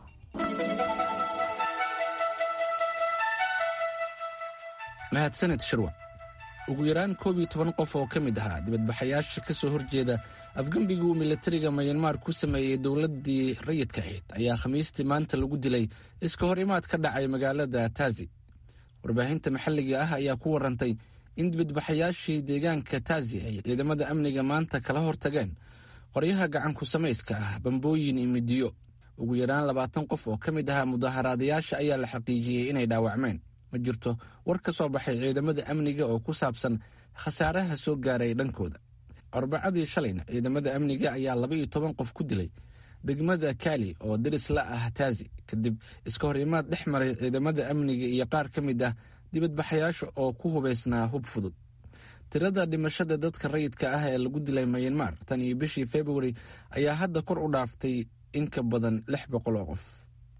mahadsaned shirwa. ugu yaraan koob iyo toban qof oo ka mid ahaa dibadbaxayaasha ka soo horjeeda afgembigii uu milatariga mayanmar ku sameeyey dowladdii rayidka ahayd ayaa khamiistii maanta lagu dilay iska hor imaad ka dhacay magaalada taazi. warbaahinta maxalliga ah ayaa ku warantay in dibadbaxayaashii deegaanka taazi ay ciidamada amniga maanta kala hortageen qoryaha gacanku samayska ah, bambooyin iyo midiyo. ugu yaraan labaatan qof oo ka mid ahaa mudaharaadayaasha ayaa la xaqiijiyey inay dhaawacmeen. ma jirto war ka soo baxay ciidamada amniga oo ku saabsan khasaaraha soo gaaray dhankooda. arbacadii shalayna ciidamada amniga ayaa laba iyo toban qof ku dilay degmada kaali oo deris la ah taazi kadib iska hor imaad dhex maray ciidamada amniga iyo qaar ka mid ah dibadbaxayaasha oo ku hubaysnaa hub fudud. tirada dhimashada dadka rayidka ah ee lagu dilay mayanmar tan iyo bishii februari ayaa hadda kor u dhaaftay in ka badan lix boqol oo qof.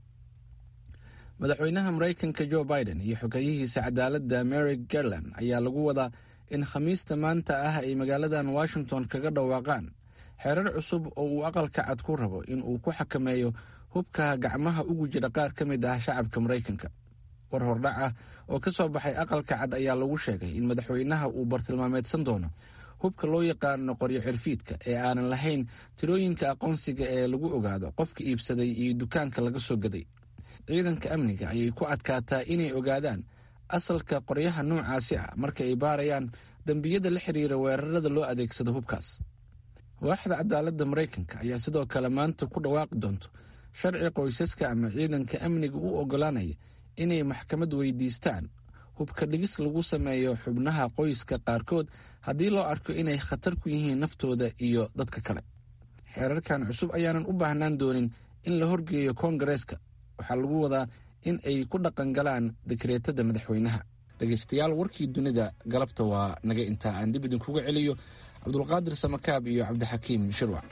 madaxweynaha maraykanka joe biden iyo xogeyihiisa cadaaladda merrick garland ayaa lagu wadaa in khamiista maanta ah ay magaaladan washington kaga dhawaaqaan xeerar cusub oo uu aqalka cad ku rabo in uu ku xakameeyo hubka gacmaha ugu jira qaar ka mid ah shacabka maraykanka. war hordhac ah oo ka soo baxay aqalka cad ayaa lagu sheegay in madaxweynaha uu bartilmaameedsan doono hubka loo yaqaano qoryo cirfiidka ee aanan lahayn tirooyinka aqoonsiga ee lagu ogaado qofka iibsaday iyo dukaanka laga soo gaday. ciidanka amniga ayay ku adkaataa inay ogaadaan asalka qoryaha noocaasi ah marka ay baarayaan dembiyada la xiriira weerarada loo adeegsado hubkaas. waaxda cadaaladda maraykanka ayaa sidoo kale maanta ku dhawaaqi doonto sharci qoysaska ama ciidanka amniga u oggolaanaya inay maxkamad weydiistaan hubka dhigis lagu sameeyo xubnaha qoyska qaarkood haddii loo arko inay khatar ku yihiin naftooda iyo dadka kale. xeerarkan cusub ayaanan u baahnaan doonin in la horgeeyo koongareeska. waxaa lagu wadaa in ay ku dhaqan galaan dekreetada madaxweynaha. dhegaystayaal, warkii dunida galabta waa naga intaa. aan dib idinkuga celiyo cabdulqaadir samakaab iyo cabdixakiim shirwac.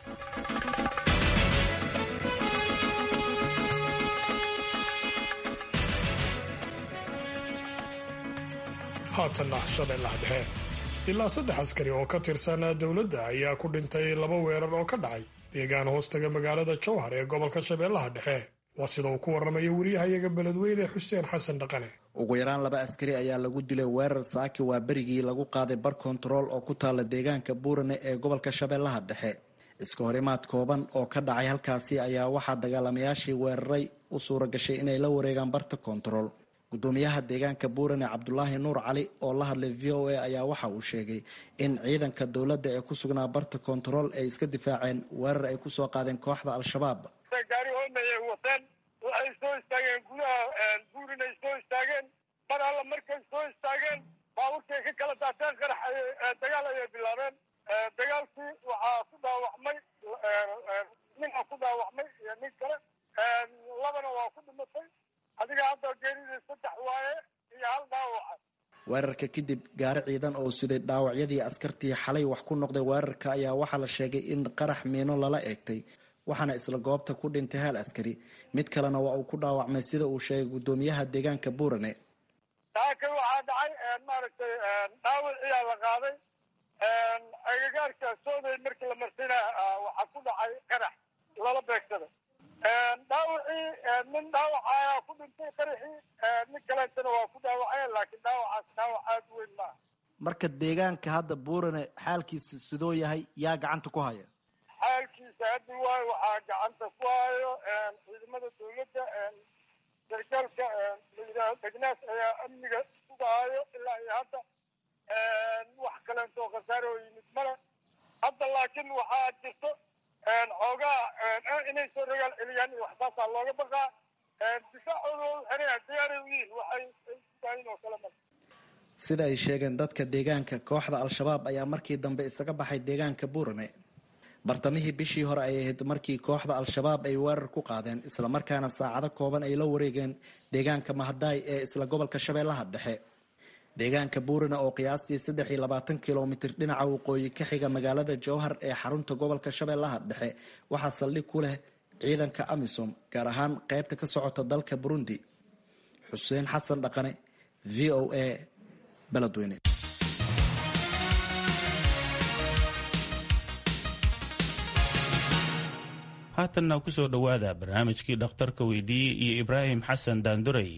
haatanna shabeellaha dhexe ilaa saddex askari oo ka tirsan dowladda ayaa ku dhintay laba weerar oo ka dhacay deegaan hoostaga magaalada jowhar ee gobolka shabeellaha dhexe. waa sida uu ku warramayo wariyahayaga beledweyne xuseen xasan dhaqane. ugu yaraan laba askari ayaa lagu dilay weerar saaki waa berigii lagu qaaday bar kontarool oo ku taala deegaanka buurane ee gobolka shabeellaha dhexe. iska horimaad kooban oo ka dhacay halkaasi ayaa waxaa dagaalamayaashii weeraray u suura gashay inay la wareegaan barta kontarool. gudoomiyaha deegaanka buurane cabdulaahi nuur cali oo la hadlay v o a ayaa waxa uu sheegay in ciidanka dowladda ee ku sugnaa barta kontarool ay iska difaaceen weerar ay ku soo qaadeen kooxda al-shabaab. waxay soo istaageen gudaha buurin ay soo istaageen mar alla markay soo istaageen baabuurkay ka kala daateen qarax dagaal ayay bilaabeen. dagaalkii waxaa ku dhaawacmay ninka ku dhaawacmay iyo nin kale labana waa ku dhimatay. adiga hadda geeridii saddex waaye iyo hal dhaawaca. weerarka kadib gaari ciidan oo siday dhaawacyadii askartii xalay wax ku noqday weerarka ayaa waxaa la sheegay in qarax miino lala eegtay waxaana isla goobta ku dhintay hal askari mid kalena waa uu ku dhaawacmay sida uu sheegay gudoomiyaha deegaanka buurane. laakiin waxaa dhacay maaragtay dhaawiciyaa la qaaday agagaarka sooday markii la marsinaa waxaa ku dhacay qarax lala beegsaday dhaawacii nin dhaawacayaa ku dhintay qaraxii nin kaleetana waa ku dhaawacaya laakiin dhaawacaas dhaawac aad u weyn maaha. marka deegaanka hadda buurane xaalkiisa sidoo yahay yaa gacanta ku haya? xaalkiisa haddi waayo waxaa gacanta ku hayo ciidamada dawladda sargaalka layidhaaho degnaas ayaa amniga sugaayo ilaa iyo hadda wax kaleentoo khasaare oo yimid male hadda laakiin waxaa jirto xoogaa inay soo ragaal celiyaan iyo waxsaasaa looga baqaa difaacooda u xiraya diyaaray u yihiin waxay sugaayin oo kale male. sida ay sheegeen dadka deegaanka, kooxda al-shabaab ayaa markii dambe isaga baxay deegaanka buurane. bartamihii bishii hore ay ahayd markii kooxda al-shabaab ay weerar ku qaadeen islamarkaana saacado kooban ay la wareegeen deegaanka mahadaay ee isla gobolka shabeellaha dhexe. deegaanka buurane oo qiyaastii saddex iyo labaatan kilomitir dhinaca waqooyi ka xiga magaalada jowhar ee xarunta gobolka shabeellaha dhexe waxaa saldhig ku leh ciidanka amisom, gaar ahaan qaybta ka socota dalka burundi. xuseen xasan dhaqane, v o a, beledweyne. haatanna ku soo dhowaada barnaamijkii dhakhtarka weydiiyey iyo ibraahim xasan daanduray.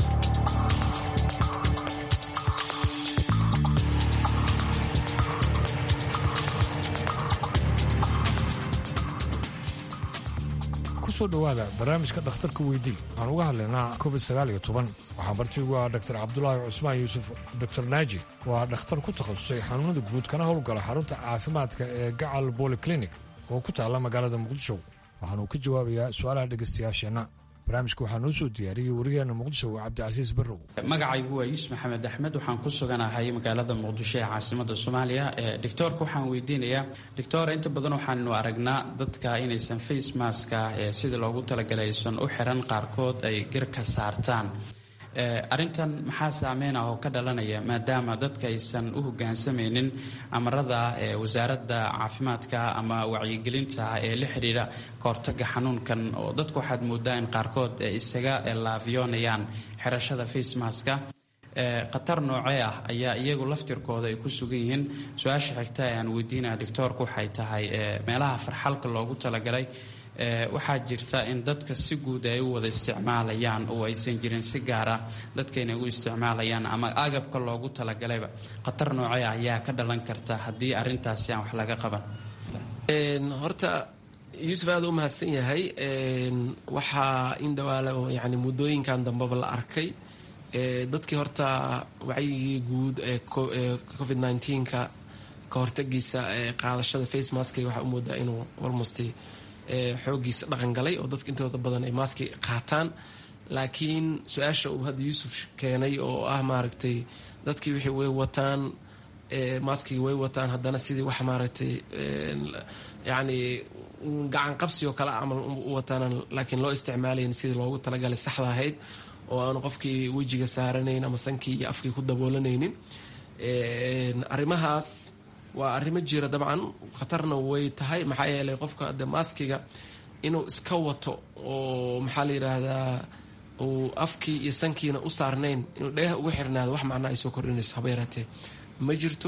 kusoo dhowaada barnaamijka dhakhtarka weydii waxaan uga hadlaynaa covid sagaal iyo toban. waxaa martigu ah doctor cabdulaahi cusmaan yuusuf. doctor naaji waa dhakhtar ku takhasusay xanuunada guud kana howlgala xarunta caafimaadka ee gacal bolyclinic oo ku taalla magaalada muqdisho. waxaanuu ka jawaabayaa su-aalaha dhegaystayaasheenna. barnaamijka waxaa noo soo diyaariyey wariyaheena muqdisho cabdicasiis barrow. magacaygu waa yuusuf maxamed axmed, waxaan ku suganahay magaalada muqdisho ee caasimada soomaaliya. doctoorka waxaan weydiinayaa, doctor, inta badan waxaanu aragnaa dadka inaysan face maska sida loogu talagalay aysan u xiran, qaarkood ay gar ka saartaan. arrintan maxaa saameyn ah oo ka dhalanaya maadaama dadka aysan u hogaansamaynin amarada wasaaradda caafimaadka ama wacyigelinta ee la xiriira kahortaga xanuunkan, oo dadku waxaad moodaa in qaarkood ay isaga laafiyoonayaan xirashada face maska. khatar noocee ah ayaa iyagu laftirkooda ay ku sugan yihiin? su-aasha xigta ee aan weydiinaya doctoorku waxay tahay meelaha farxalka loogu talagalay waxaa jirta in dadka si guud ay u wada isticmaalayaan oo aysan jirin si gaar ah dadka inay u isticmaalayaan ama agabka loogu talagalayba. khatar noocee ayaa ka dhalan karta haddii arrintaasi aan wax laga qaban? horta yuusuf aad u mahadsan yahay. waxaa in dhawaale oo yani muddooyinkan dambeba la arkay dadkii horta wacyigii guud ee covid nineteenka ka hortagiisa qaadashada face mask waxaa u moodaa inuu almost xoogiisa dhaqan galay oo dadka intooda badan ay maaski qaataan. laakiin su-aasha uu hadda yuusuf keenay oo ah maaragtay dadkii wixii way wataan maaskigi way wataan haddana sidii wax maaragtay yacni gacan qabsi oo kale camal u wataan, laakiin loo isticmaalayn sidii loogu talagalay saxda ahayd oo aanu qofkii wejiga saaranayn ama sankii iyo afkii ku daboolanaynin. arrimahaas waa arrimo jira dabcan, khatarna way tahay. maxaa yeelay qofka de maaskiga inuu iska wato oo maxaa la yidhaahdaa uu afkii iyo sankiina u saarnayn, inuu dheeha ugu xirnaado wax macnaa ay soo kordhinayso haba yaraatee ma jirto.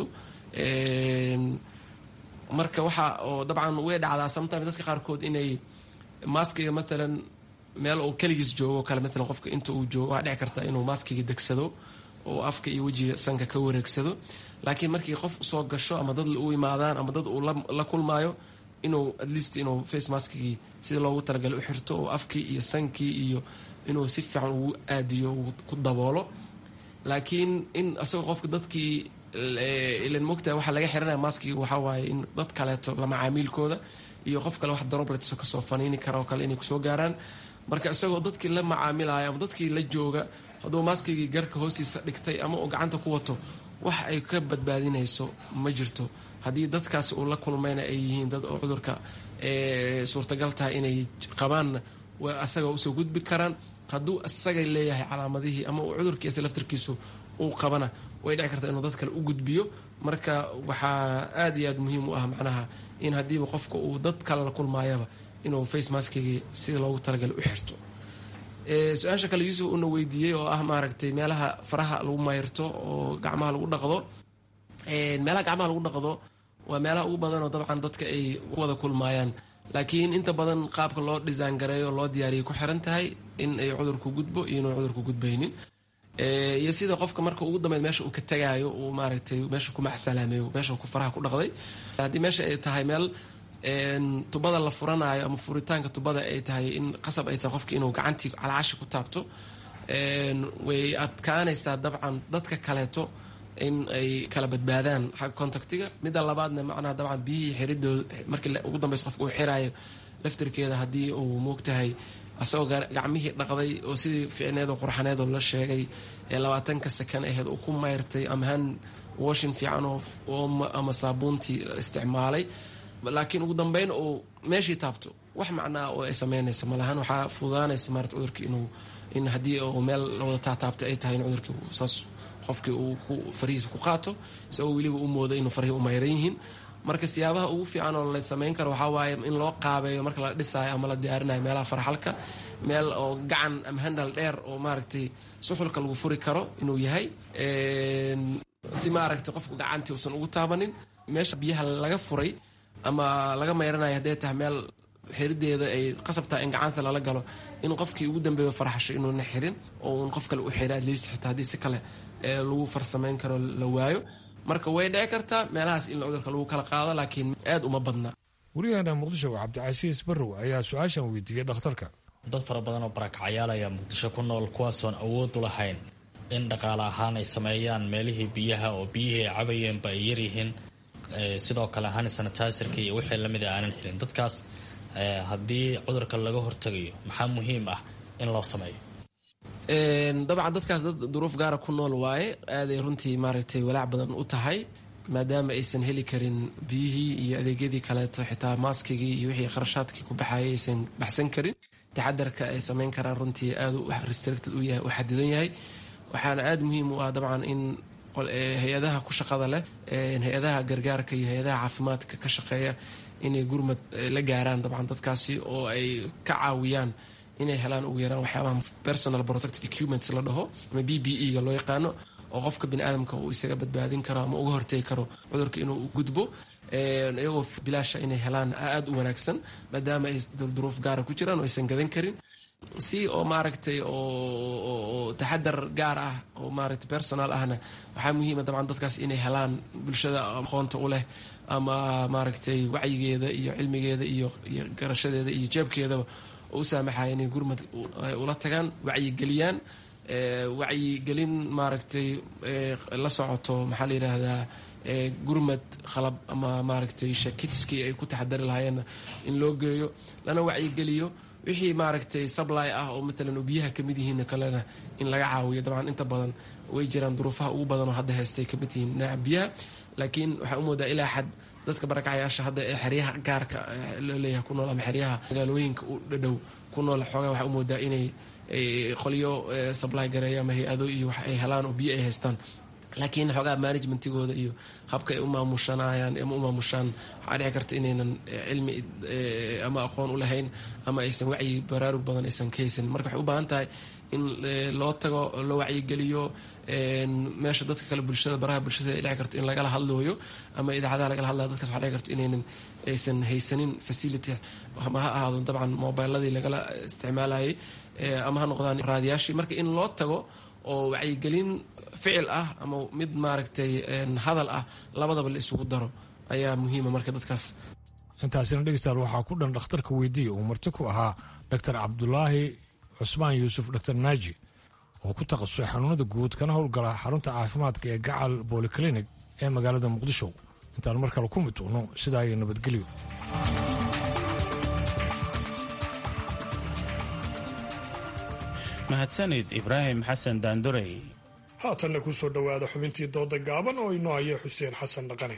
marka waxa oo dabcan way dhacdaa sometime dadka qaarkood inay maaskiga matalan meel uu keligiis joogo kale, matalan qofka inta uu joogo waxaa dhici karta inuu maaskiga degsado oo afka iyo wejiga sanka ka wareegsado. laakiin markii qof usoo gasho ama dad u imaadaan ama dad uu la kulmaayo, inuu at least inuu face maskigii sidii loogu talagalay u xirto oo afkii iyo sankii iyo inuu si fiican ugu aadiyo ku daboolo. laakiin in asagoo qofka dadkii ilan mogtaha waxaa laga xiranaya maskiga waxaa waaye in dad kaleeto la macaamiilkooda iyo qof kale wax droblets kasoo faniini kara oo kale inay kusoo gaaraan. marka isagoo dadkii la macaamilaya ama dadkii la jooga hadduu maskigii garka hoostiisa dhigtay ama uu gacanta ku wato, wax ay ka badbaadinayso ma jirto. haddii dadkaas uu la kulmayna ay yihiin dad oo cudurka suurtagal tahay inay qabaanna way asaga usoo gudbi karaan. hadduu isagay leeyahay calaamadihii ama uu cudurkiisa laftarkiisu uu qabana way dhici kartaa inuu dad kale u gudbiyo. marka waxaa aad iyo aad muhiim u ah macnaha in haddiiba qofka uu dad kale la kulmaayaba inuu face maskigii sida loogu talagalay u xirto. su-aasha kale yuusuf una weydiiyey oo ah maaragtay meelaha faraha lagu mayrto oo gacmaha lagu dhaqdo. meelaha gacmaha lagu dhaqdo waa meelaha ugu badan oo dabcan dadka ay ku wada kulmaayaan, laakiin inta badan qaabka loo dhisaan gareeyo loo diyaariyay ku xiran tahay in ay cudurku gudbo iyo inuu cudurku gudbaynin, iyo sida qofka marka ugu dambeyd meesha uu ka tagaayo uu maaragtay meesha ku maxsalaameeyo meesha ku faraha ku dhaqday. haddii meesha ay tahay meel tubada la furanayo ama furitaanka tubada ay tahay in qasab ay tahay qofka inuu gacantii calaashi ku taabto, way adkaanaysaa dabcan dadka kaleeto in ay kala badbaadaan xagga contactiga. midda labaadna macnaha dabcan biyihii xiridooda markii ugu dambeysa qofka uu xiraayo laftirkeeda haddii uu moogtahay asagoo gacmihii dhaqday oo sidii ficneed oo qurxaneed oo la sheegay ee labaatanka sakan aheyd uu ku mayrtay ama han washin fiican oo ama saabuuntii isticmaalay, laakiin ugu dambeyn uu meeshii taabto wax macnaa oo ay sameynaysa malahan. waxaa fududaanaysa maarata cudurkii inuu in haddii uu meel lawada taataabtay ay tahay in cudurkii saas qofkii uu ku farihiisa ku qaato isagoo weliba u mooda inuu farihii u mayran yihiin. marka siyaabaha ugu fiican oo la samayn karo waxaa waaye in loo qaabeeyo marka la dhisaayo ama la diyaarinayo meelaha farxalka, meel oo gacan ama handal dheer oo maaragtay suxulka lagu furi karo inuu yahay, si maaragtay qofku gacantii uusan ugu taabanin. meesha biyaha laga furay ama laga mayranayo hadday tahay meel xirideeda ay qasabtahay in gacanta lala galo, in qofkii ugu dambeeyo farxasho inuuna xirin oo uun qof kale u xira adleyst xitaa haddii si kale lagu farsamayn karo la waayo. marka way dhici kartaa meelahaas in cudurka lagu kala qaado, laakiin aad uma badna. wariyahana muqdisho cabdicasiis barrow ayaa su-aashan weydiiyey dhakhtarka. dad fara badan oo barakacyaal ayaa muqdisho ku nool kuwaasoon awood u lahayn in dhaqaale ahaan ay sameeyaan meelihii biyaha oo biyihii ay cabayeenba ay yaryihiin, sidoo kale hani sanitizerka iyo wixii lamida aanan helin. dadkaas haddii cudurka laga hortagayo maxaa muhiim ah in loo sameeyo? dabcan dadkaas dad duruuf gaara ku nool waaye, aaday runtii maaragtay walaac badan u tahay maadaama aysan heli karin biyihii iyo adeegyadii kaleeto, xitaa maaskigii iyo wixii kharashaadkii ku baxayay aysan baxsan karin. taxadarka ay samayn karaan runtii aad u restricted u yahay, u xadidan yahay. waxaana aad muhiim u ah dabcan in hay-adaha ku shaqada leh, hay-adaha gargaarka iyo hay-adaha caafimaadka ka shaqeeya inay gurmad la gaaraan dabcan dadkaasi oo ay ka caawiyaan inay helaan ugu yaraan waxyaabaha personal protective equipments la dhaho ama b b e ga loo yaqaano, oo qofka bini aadamka uu isaga badbaadin karo ama uga hortegi karo cudurka inuu gudbo, iyagoo bilaasha inay helaan aad u wanaagsan maadaama ay duruuf gaara ku jiraan oo aysan gadan karin. si oo maaragtay oo taxadar gaar ah oo maaragtay personal ahna waxaa muhiima dabcan dadkaas inay helaan bulshada aqoonta u leh ama maaragtay wacyigeeda iyo cilmigeeda iyo garashadeeda iyo jeebkeedaba u saamaxaya inay gurmad ula tagaan, wacyigeliyaan. wacyigelin maaragtay la socoto maxaa la yidhaahdaa gurmad qalab ama maaragtay shakitiskii ay ku taxadari lahaayeenna in loo geeyo lana wacyigeliyo. wixii maaragtay supply ah oo matalan biyaha kamid yihiin kalena in laga caawiyo. dabcan inta badan way jiraan duruufaha ugu badan oo hadda haystay kamid yihiin dhinaca biyaha, laakiin waxaa u moodaa ilaa xad dadka barakacyaasha hadda ee xeryaha gaarka loo leeyahay ku nool ama xeryaha magaalooyinka u dhadhow ku nool xoogaa waxaa u moodaa inay qolyo supply gareeya ama hay-ado iyo wax ay helaan oo biyo ay haystaan, laakiin xoogaa managementigooda iyo habka ay u maamushanayaan ama u maamushaan waxaa dhici karta inaynan cilmi ama aqoon u lahayn ama aysan wacyi baraarug badan aysan ka haysanin. marka waxay u baahan tahay in loo tago loo wacyigeliyo meesha dadka kale bulshada baraha bulshada ay dhici karto in lagala hadlooyo ama idaacadaha lagala hadlayo. dadkaas waxaa dhici karta inaynan aysan haysanin facility ama ha ahaado dabcan mobiladii lagala isticmaalayay ama ha noqdaan raadiyaashii. marka in loo tago oo wacyigelin ficil ah ama mid maaragtay hadal ah labadaba la isugu daro ayaa muhiima marka dadkaas. intaasina dhegeystayaal waxaa ku dhan dhakhtarka weydiiya uu marti ku ahaa doctor cabdulaahi cusmaan yuusuf doctor naaji oo ku takhasusay xanuunada guud kana howlgala xarunta caafimaadka ee gacal bolyclinic ee magaalada muqdisho. intaan mar kale ku mituuno sidaa iyo nabadgelyo. mahadsanid ibraahim xasan daandorey. haatanna ku soo dhowaada xubintii dooda gaaban oo inoo haya xuseen xasan dhaqane.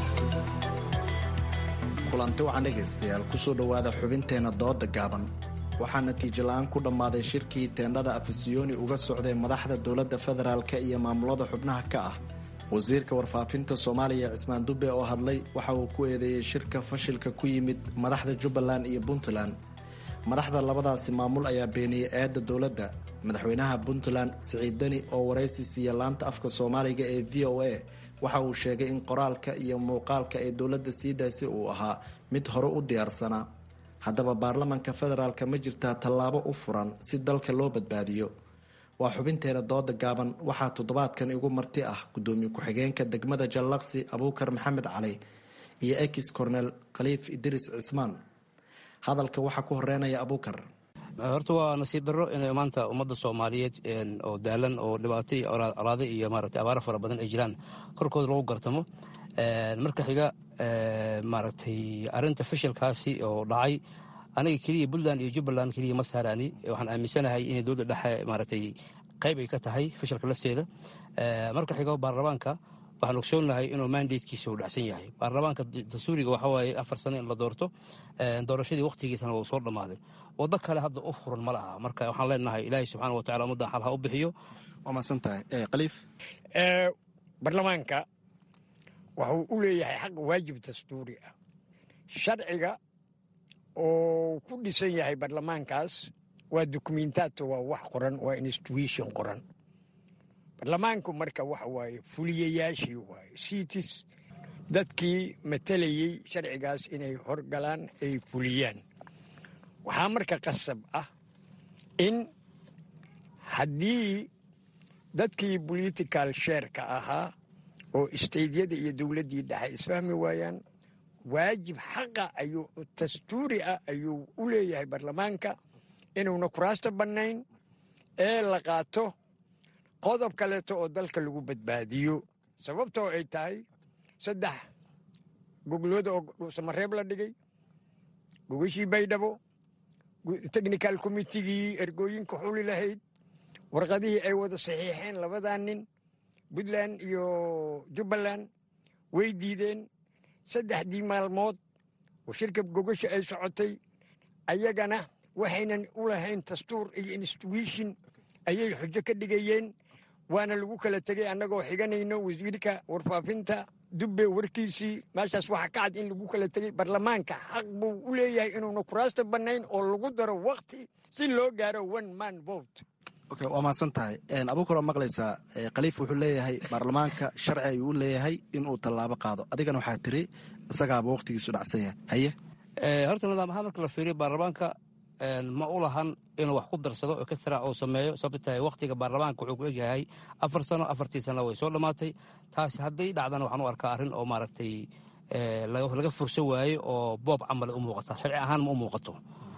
kulanti wacan dhegaystayaal kusoo dhowaada xubinteenna dooda gaaban. waxaa natiijo la-aan ku dhammaaday shirkii teendhada afisiyoni uga socday madaxda dowladda federaalka iyo maamulada xubnaha ka ah wasiirka warfaafinta soomaaliya cismaan dube oo hadlay waxa uu ku eedeeyey shirka fashilka ku yimid madaxda jubbaland iyo puntland madaxda labadaasi maamul ayaa beeniyey eedda dowladda madaxweynaha puntland siciid deni oo waraysi siiya laanta afka soomaaliga ee v o a waxa uu sheegay in qoraalka iyo muuqaalka ay dowladda sii daysay uu ahaa mid hore u diyaarsanaa haddaba baarlamanka federaalka ma jirtaa tallaabo u furan si dalka loo badbaadiyo waa xubinteena dooda gaaban waxaa toddobaadkan igu marti ah gudoomiye ku-xigeenka degmada jallaqsi abuukar maxamed cali iyo ex cornel khaliif idris cismaan hadalka waxaa ku horeynaya abuukar horta waa nasiib darro inay maanta ummadda soomaaliyeed oo daalan oo dhibaato iyo colaado iyo maaragtay abaaro fara badan ay jiraan korkooda lagu gartamo marka xiga maaragtay arrinta fashilkaasi oo dhacay aniga keliya puntland iyo jubbaland keliya ma saaraani waxaan aaminsanahay inay dowladda dhexe maaragtay qayb ay ka tahay fashilka lafteeda marka xigo baarlamaanka waxaan ogsoonahay inuu mandatekiisa uu dhacsan yahay baarlamaanka dastuuriga waxa waaye afar sano in la doorto doorashadii wakhtigiisana wuu soo dhammaaday waddo kale hadda u furan ma laha marka waxaan leenahay ilaahay subxaana wa tacala ummaddan xal ha u bixiyo waa mahadsan tahay khaliif baarlamaanka waxuu u leeyahay xaq waajib dastuuri ah sharciga oo ku dhisan yahay baarlamaankaas waa dukumentato waa wax qoran waa institution qoran baarlamaanku marka waxa waaye fuliyayaashii waaye citis dadkii matalayey sharcigaas inay horgalaan ay fuliyaan waxaa marka qasab ah in haddii dadkii political shareka ahaa oo isteydyada iyo dowladdii dhexe isfahmi waayaan waajib xaqa ayuu dastuuri ah ayuu u leeyahay baarlamaanka inuuna kuraasta bannayn ee la qaato qodob kaleeto oo dalka lagu badbaadiyo sababtoo ay tahay saddex goglooda oo samareeb la dhigay gogashii baydhabo technical committegii ergooyinka xuli lahayd warqadihii ay wada saxiixeen labadaa nin puntland iyo jubbaland way diideen saddexdii maalmood oo shirka gogasha ay socotay ayagana waxaynan u lahayn dastuur iyo institution ayay xujo ka dhigayeen waana lagu kala tegay annagoo xiganayno wasiirka warfaafinta dubbe warkiisii meeshaas waxaa ka cad in lagu kala tegey baarlamaanka xaq buu u leeyahay inuuna kuraasta bannayn oo lagu daro wakti si loo gaaro one man vote okay waa mahadsan tahay abuukar waa maqlaysaa khaliif wuxuu leeyahay baarlamaanka sharci ayuu u leeyahay inuu tallaabo qaado adigana waxaa tiri isagaaba wakhtigiisu dhacsan yahay haye horta nidaam ahaan marka la fiiriyo baarlamaanka ma u lahan inuu wax ku darsado oo kasra uu sameeyo sababta tahay wakhtiga baarlamaanka wuxuu ku egyahay afar sano afartii sano way soo dhammaatay taasi hadday dhacdana waxaan u arkaa arrin oo maaragtay laga fursan waaye oo boob camal u muuqata sharci ahaan ma u muuqato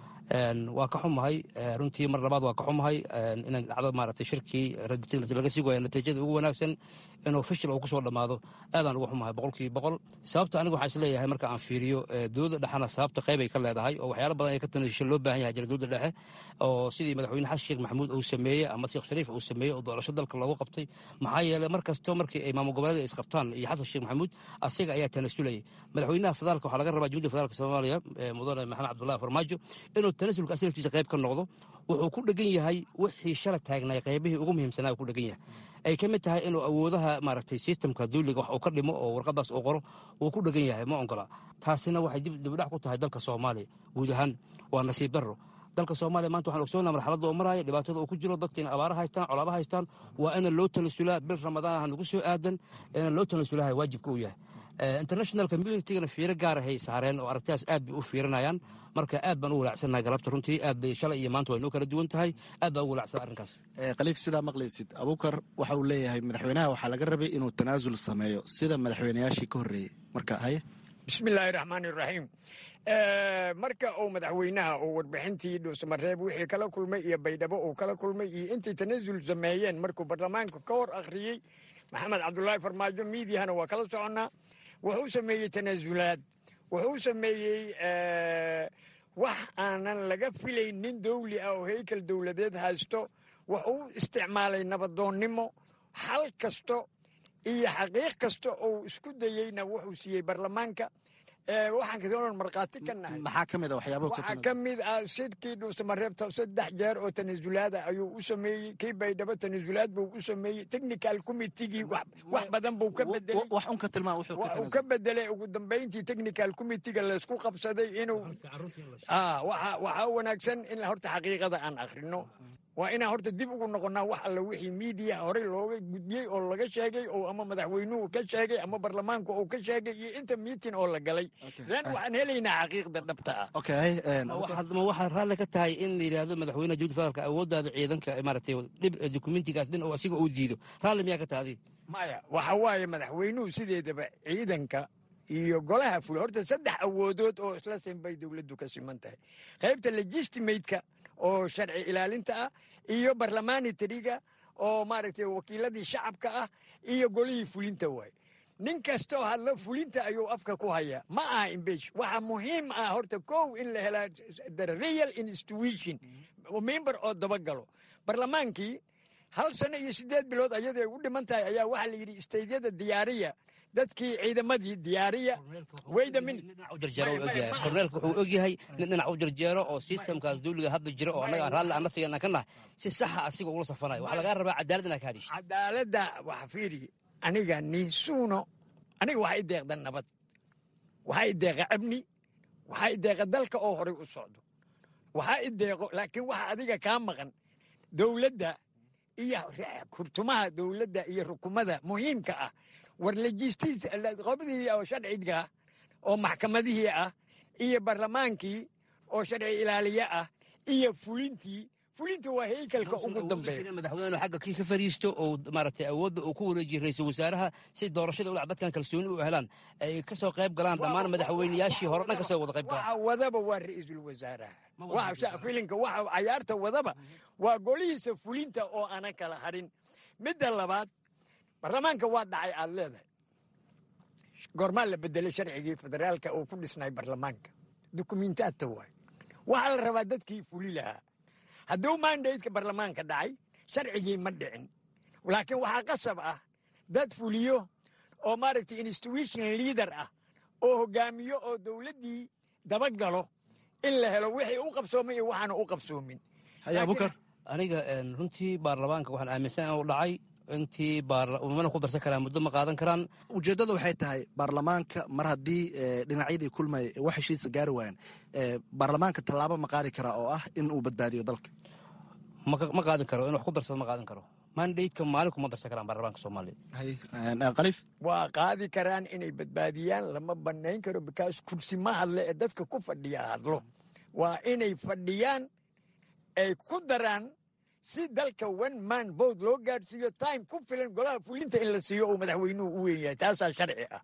waa ka xumahay runtii mar labaad waa ka xumahay inaan dhacdo maaragtay shirkii laga sii waayo natiijada ugu wanaagsan inuu fashil uu ku soo dhammaado aadaan ugu xumahay boqolkiiba boqol sababta aniga waxaan isleeyahay marka aan fiiriyo dowladda dhexena sababta qayb ay ka leedahay oo waxyaalo badan ay ka tanashisho loo baahan yahay jira dowladda dhexe oo sidii madaxweyne xasan sheekh maxamuud uu sameeyey ama sheekh shariif uu sameeyey oo doorasho dalka loogu qabtay maxaa yeelay mar kasto markii ay maamul goboleedka isqabtaan iyo xasan sheekh maxamuud asiga ayaa tanasulayay madaxweynaha federaalka waxaa laga rabaa jumhuuriyadda federaalka soomaaliya mudane maxamed cabdullaahi farmaajo inuu tanasulka asalkiisa qayb ka noqdo wuxuu ku dhegan yahay wixii shala taagnay qaybihii ugu muhiimsanaa ku dhegan yahay ay ka mid tahay inuu awoodaha maaragtay sistamka duuliga wax uu ka dhimo oo warqadaas uu qoro uu ku dhegan yahay ma ongola taasina waxay dibdhac ku tahay dalka soomaaliya guud ahaan waa nasiib darro dalka soomaaliya maanta waxaan ogsoonaa marxaladda oo maraya dhibaatada uu ku jiro dadka ina abaara haystaan colaaba haystaan waa ina loo tanasulaa bil ramadaan ah nagu soo aadan ina loo tanasulaha waajibka uu yahay international communitygana fiiro gaarahay saareen oo aragtidaas aad bay u fiirinayaan marka aad baan u walaacsannahay galabta runtii aad bay shalay iyo maanta way noo kala duwan tahay aad baan u walaacsana arrinkaas khaliif sidaa maqlaysid abuukar waxa uu leeyahay madaxweynaha waxaa laga rabay inuu tanaasul sameeyo sida madaxweynayaashii ka horreeyey marka haye bismillaahi raxmaani raxiim marka uu madaxweynaha uu warbixintii dhuusamareeb wixii kala kulmay iyo baydhabo uu kala kulmay iyo intay tanaasul sameeyeen markuu baarlamaanka ka hor akhriyey maxamed cabdulaahi farmaajo miidiyahana waa kala soconnaa wuxuu sameeyey tanaasulaad wuxuu sameeyey wax aanan laga filayn nin dawli ah oo heykal dowladeed haysto wuxuu isticmaalay nabadoonnimo xal kasto iyo xaqiiq kasta oo isku dayeyna wuxuu siiyey baarlamaanka waxaan kadoon markhaati ka nahay maxaa ka mid a waxyaabaha waxaa ka mid ah shirkii dhuusamareebta saddex jeer oo tanasulaada ayuu u sameeyey kii baydhabo tanasulaad buu u sameeyey technical committeegii wax badan buu ka bedelay wax un ka tilmaa wuxuu ka uu ka bedelay ugu dambayntii technical committeega laysku qabsaday inuu waxaa wanaagsan in horta xaqiiqada aan akhrino waa inaan horta dib ugu noqonnaa wax alla wixii miidiya horey looga gudbiyey oo laga sheegay oo ama madaxweynuhu ka sheegay ama barlamaanku uu ka sheegay iyo inta miitin oo la galay then waxaan helaynaa xaqiiqda dhabta ah ma waxaad raalli ka tahay in la yidhaahdo madaxweynaha jamhuuriyadda federaalka awooddaada ciidanka maaragtay dhib dokumentigaas dhin oo asiga uu diido raalli miyaa ka tahay maya waxa waaye madaxweynuhu sideedaba ciidanka iyo golaha fuli horta saddex awoodood oo isla sin bay dowladdu ka siman tahay qaybta legistimateka oo sharci ilaalinta ah iyo barlamanitariga oo maaragtay wakiiladii shacabka ah iyo golihii fulinta waaye nin kastoo hadlo fulinta ayuu afka ku hayaa ma aha imbesh waxa muhiim ah horta kow in la helaa the real institution member oo dabagalo barlamaankii hal sano iyo siddeed bilood ayadoo ay u dhiman tahay ayaa waxaa la yidhi istaydyada diyaariya dadkii ciidamadii diyaariya korneelka wuxuu ogyahay nin dhinac u jarjeero oo sistamkaas dawliga hadda jira oo annaga raalli aan naftigeena ka nahay si saxa asiga ugula safanayo waxaa lagaa rabaa cadaalad inaa ka hadisho cadaaladda waxa fiiri aniga ninsuuno aniga waxaa i deeqda nabad waxaa i deeqa amni waxaa i deeqa dalka oo horay u socdo waxaa i deeqo laakiin waxa adiga kaa maqan dowladda iyo kurtumaha dowladda iyo rukumada muhiimka ah war lejistiis qobdii oo sharciga oo maxkamadihii ah iyo barlamaankii oo sharci ilaaliye ah iyo fulintii fulinta waa heykalka ugu dambeeya madaxweyne xagga kii ka fariisto oo maaragtay awoodda uu ku wareejiyey ra-iisul wasaaraha si doorashada ulac dadkan kalsooni u helaan ay ka soo qayb galaan dhammaan madaxweynayaashii hore dhan ka soo wada qayb galaan waxa wadaba waa ra-iisul wasaaraha waxa filinka waxa cayaarta wadaba waa golihiisa fulinta oo aanan kala harin midda labaad barlamaanka waa dhacay aad leedahay goormaa la bedelay sharcigii federaalka oo ku dhisnay barlamaanka dukumentaadta waay waxaa la rabaa dadkii fuli lahaa hadduu mandateka barlamaanka dhacay sharcigii ma dhicin laakiin waxaa qasab ah dad fuliyo oo maaragtay institution leader ah oo hogaamiyo oo dowladdii dabagalo in la helo wixii u qabsoomay iyo waxaana u qabsoomin abukar aniga runtii baarlamaanka waxaan aaminsan inuu dhacay intii mana ku darsan karaan muddo ma qaadan karaan ujeeddada waxay tahay baarlamaanka mar haddii dhinacyadii kulmay wax heshiisa gaari waayaan baarlamaanka tallaabo ma qaadi karaa oo ah in uu badbaadiyo dalka ma qaadan karo in wax ku darsado ma qaadan karo mandateka maalinku ma darsan karaan baarlamaanka soomaaliya khaliif waa qaadi karaan inay badbaadiyaan lama banayn karo bikaas kursi ma hadle ee dadka ku fadhiya hadlo waa inay fadhiyaan ay ku daraan si dalka one man bood loo gaadhsiiyo time ku filan golaha fulinta in la siiyo uu madaxweynuhu u weyn yahay taasaa sharci ah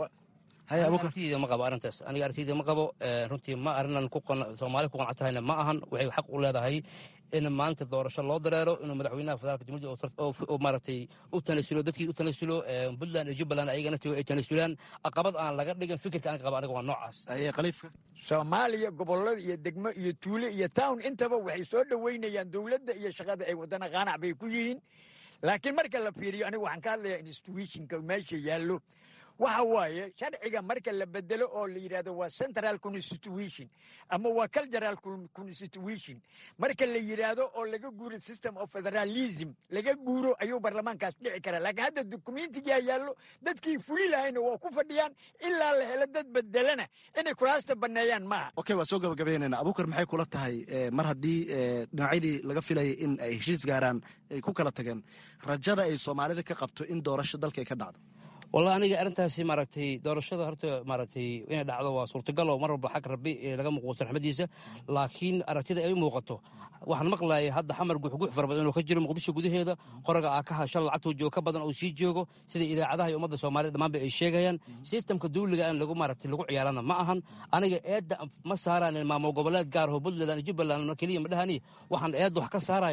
aragtiyda ma qabo arrintaas aniga aragtiyda ma qabo runtii ma arinan soomaali ku qanactahayna ma ahan waxay xaq u leedahay in maanta doorasho loo dareero inuu madaxweynaha federaalka jamhuuriyadda maaragtay u tanasulo dadkii u tanasulo puntland iyo jubbaland ayaga naftiga ay tanasulaan aqabad aan laga dhigin fikirka aan qaba aniga waa noocaas khaliifka soomaaliya gobollada iyo degmo iyo tuule iyo town intaba waxay soo dhoweynayaan dowladda iyo shaqada ay wadana qaanac bay ku yihiin laakiin marka la fiiriyo aniga waxaan ka hadlayaa institutionka meesha yaallo waxa waaye sharciga marka la bedelo oo la yidhahdo waa central constitution ama waa cultural constitution marka la yidhaahdo oo laga guuro system of federalism laga guuro ayuu barlamaankaas dhici karaa laakiin hadda dokumentigaa yaallo dadkii fuli lahayna waa ku fadhiyaan ilaa la helo dad bedelana inay kuraasta banneeyaan maaha okay waa soo gabagabaynayna abukar maxay kula tahay mar haddii dhinacyadii laga filayay in ay heshiis gaaraan ay ku kala tageen rajada ay soomaalida ka qabto in doorasho dalka ay ka dhacdo wallahi aniga arrintaasi maaragtay doorashada horta maaragtay inay dhacdo waa suurtagal oo mar walba xag rabbi laga muuqato raxmadiisa laakiin aragtida ay u muuqato waxaan maqlaayay hadda xamar guxgux fara badan inuu ka jiro muqdisho gudaheeda qoraga aa ka hashan lacagtuu joogo ka badan oo sii joogo sida idaacadaha iyo ummadda soomaaliyed dhammaanba ay sheegayaan sistamka dawliga in lagu maaragtay lagu ciyaarana ma ahan aniga eedda ma saaraan maamul goboleed gaar oo puntland iyo jubbaland keliya ma dhahani waxaan eedda wax ka saarayaa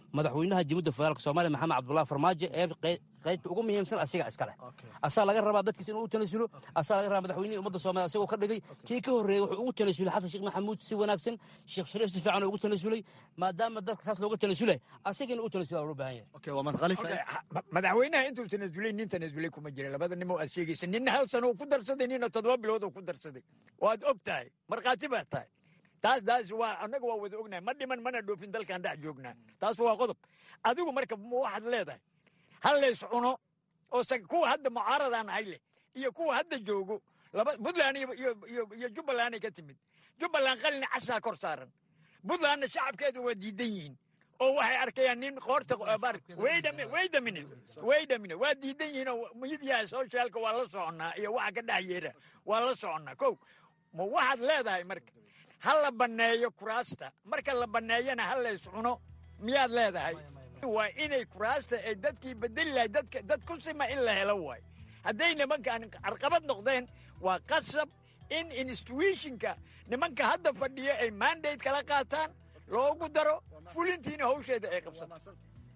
madaxweynaha jamhuuriyadda federaalka soomaaliya maxamed cabdullahi farmaajo ee qaybta ugu muhiimsan asiga iskale asaa laga rabaa dadkiisa inuu u tanasulo asaa laga rabaa madaxweynihii ummadda soomaaliya asagoo ka dhigay kii ka horreeyey wuxuu ugu tanasulay xasan sheekh maxamuud si wanaagsan sheekh shariif si fiican ugu tanasulay maadaama dalka kaas looga tanasulay asagana u tanasula loo baahan yahay madaxweynaha intuu tanasulay nin tanasulay kuma jira labada nin oo aad sheegaysa ninna hal sano uu ku darsaday ninna toddoba bilood uu ku darsaday waad og tahay markhaati baa tahay taas taas waa annaga waa wada ognahay ma dhiman mana dhoofin dalkaan dhex joognaa taas waa qodob adigu marka waxaad leedahay hal lays cuno oo kuwa hadda mucaaradaan ahay leh iyo kuwa hadda joogo laba puntland iyo jubbaland ay ka timid jubbaland qalin casaa kor saaran puntlandna shacabkeedu waa diidan yihiin oo waxay arkayaan nin qoorta weydamine weydamine waa diidan yihiin oo midiyaha socialka waa la soconnaa iyo waxa ka dhex yeera waa la soconnaa kow ma waxaad leedahay marka ha la banneeyo kuraasta marka la banneeyana ha lays cuno miyaad leedahay waa inay kuraasta ay dadkii bedeli lahay dadka dad ku sima in la helo waayo hadday nimankaan carqabad noqdeen waa qasab in institutionka nimanka hadda fadhiya ay mandate kala qaataan loogu daro fulintiina hawsheeda ay qabsato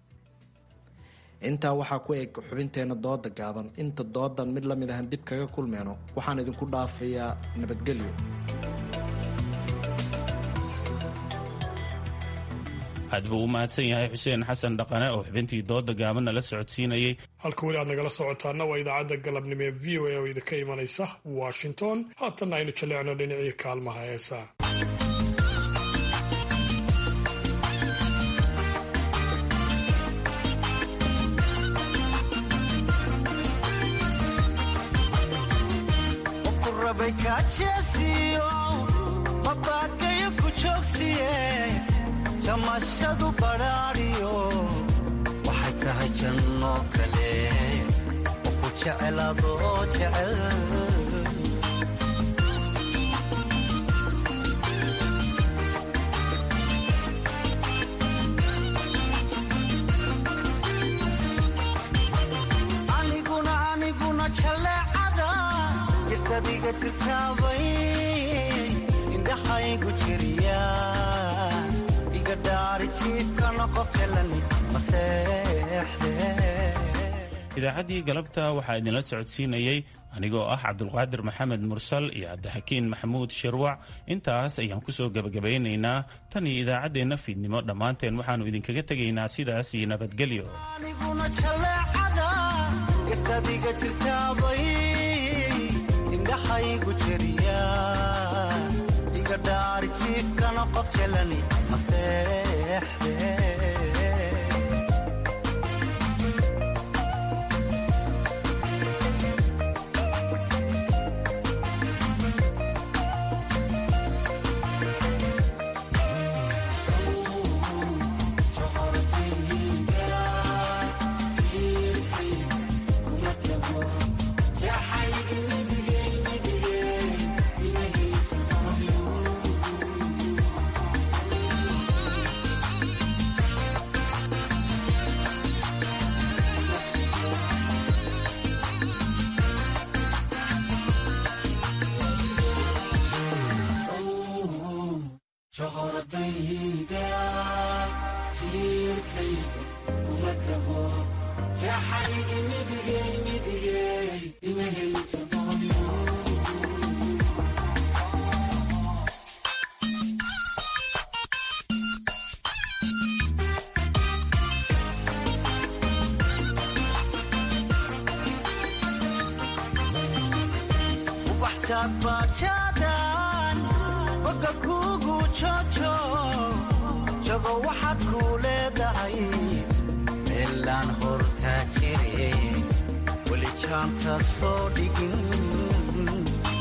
intaa waxaa ku eg xubinteenna dooda gaaban inta doodan mid la mid ahan dib kaga kulmeyno waxaan idinku dhaafayaa nabadgelyo aad buu u mahadsan yahay xuseen xasan dhaqane oo xubintii dooda gaabanna la socodsiinayey halka weli aad nagala socotaana waa idaacadda galabnimo ee v o a oo idinka imanaysa washington haatanna aynu jaleecno dhinacii kaalmaha heesaa jamashadu badhaadhiyo waxay tahay janno kale oo ku jeceladoo jecel aniguna aniguna jaleecada istadiga jirtaabay indhaxaygu jiriya idaacaddii galabta waxaa idinla socodsiinayey anigoo ah cabdulqaadir maxamed mursal iyo cabdixakiin maxamuud shirwac intaas ayaan kusoo gebagabaynaynaa tan iyo idaacaddeenna fiidnimo dhammaanteen waxaannu idinkaga tegaynaa sidaas iyo nabadgelyo jiifkana qof jelani maseexde bajadan boga kugu jojo jogo waxaad ku leedahay meelaan hortaa jire weli jaanta soo dhigin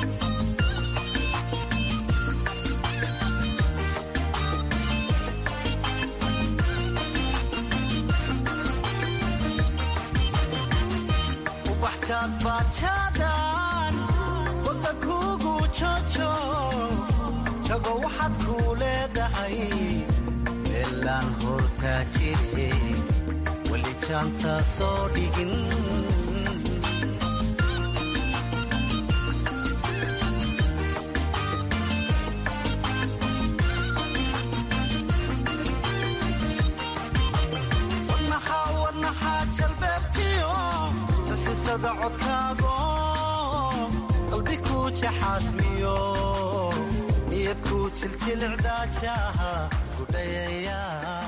ubaxjaad bajadan kugu jojo jogo waxaad ku leedahay meelaan hortaa jire weli jaanta soo dhigin jahshada codkaago qalbi ku jaxaasmiyo niyad ku jiljilicdaajaha gudhayaya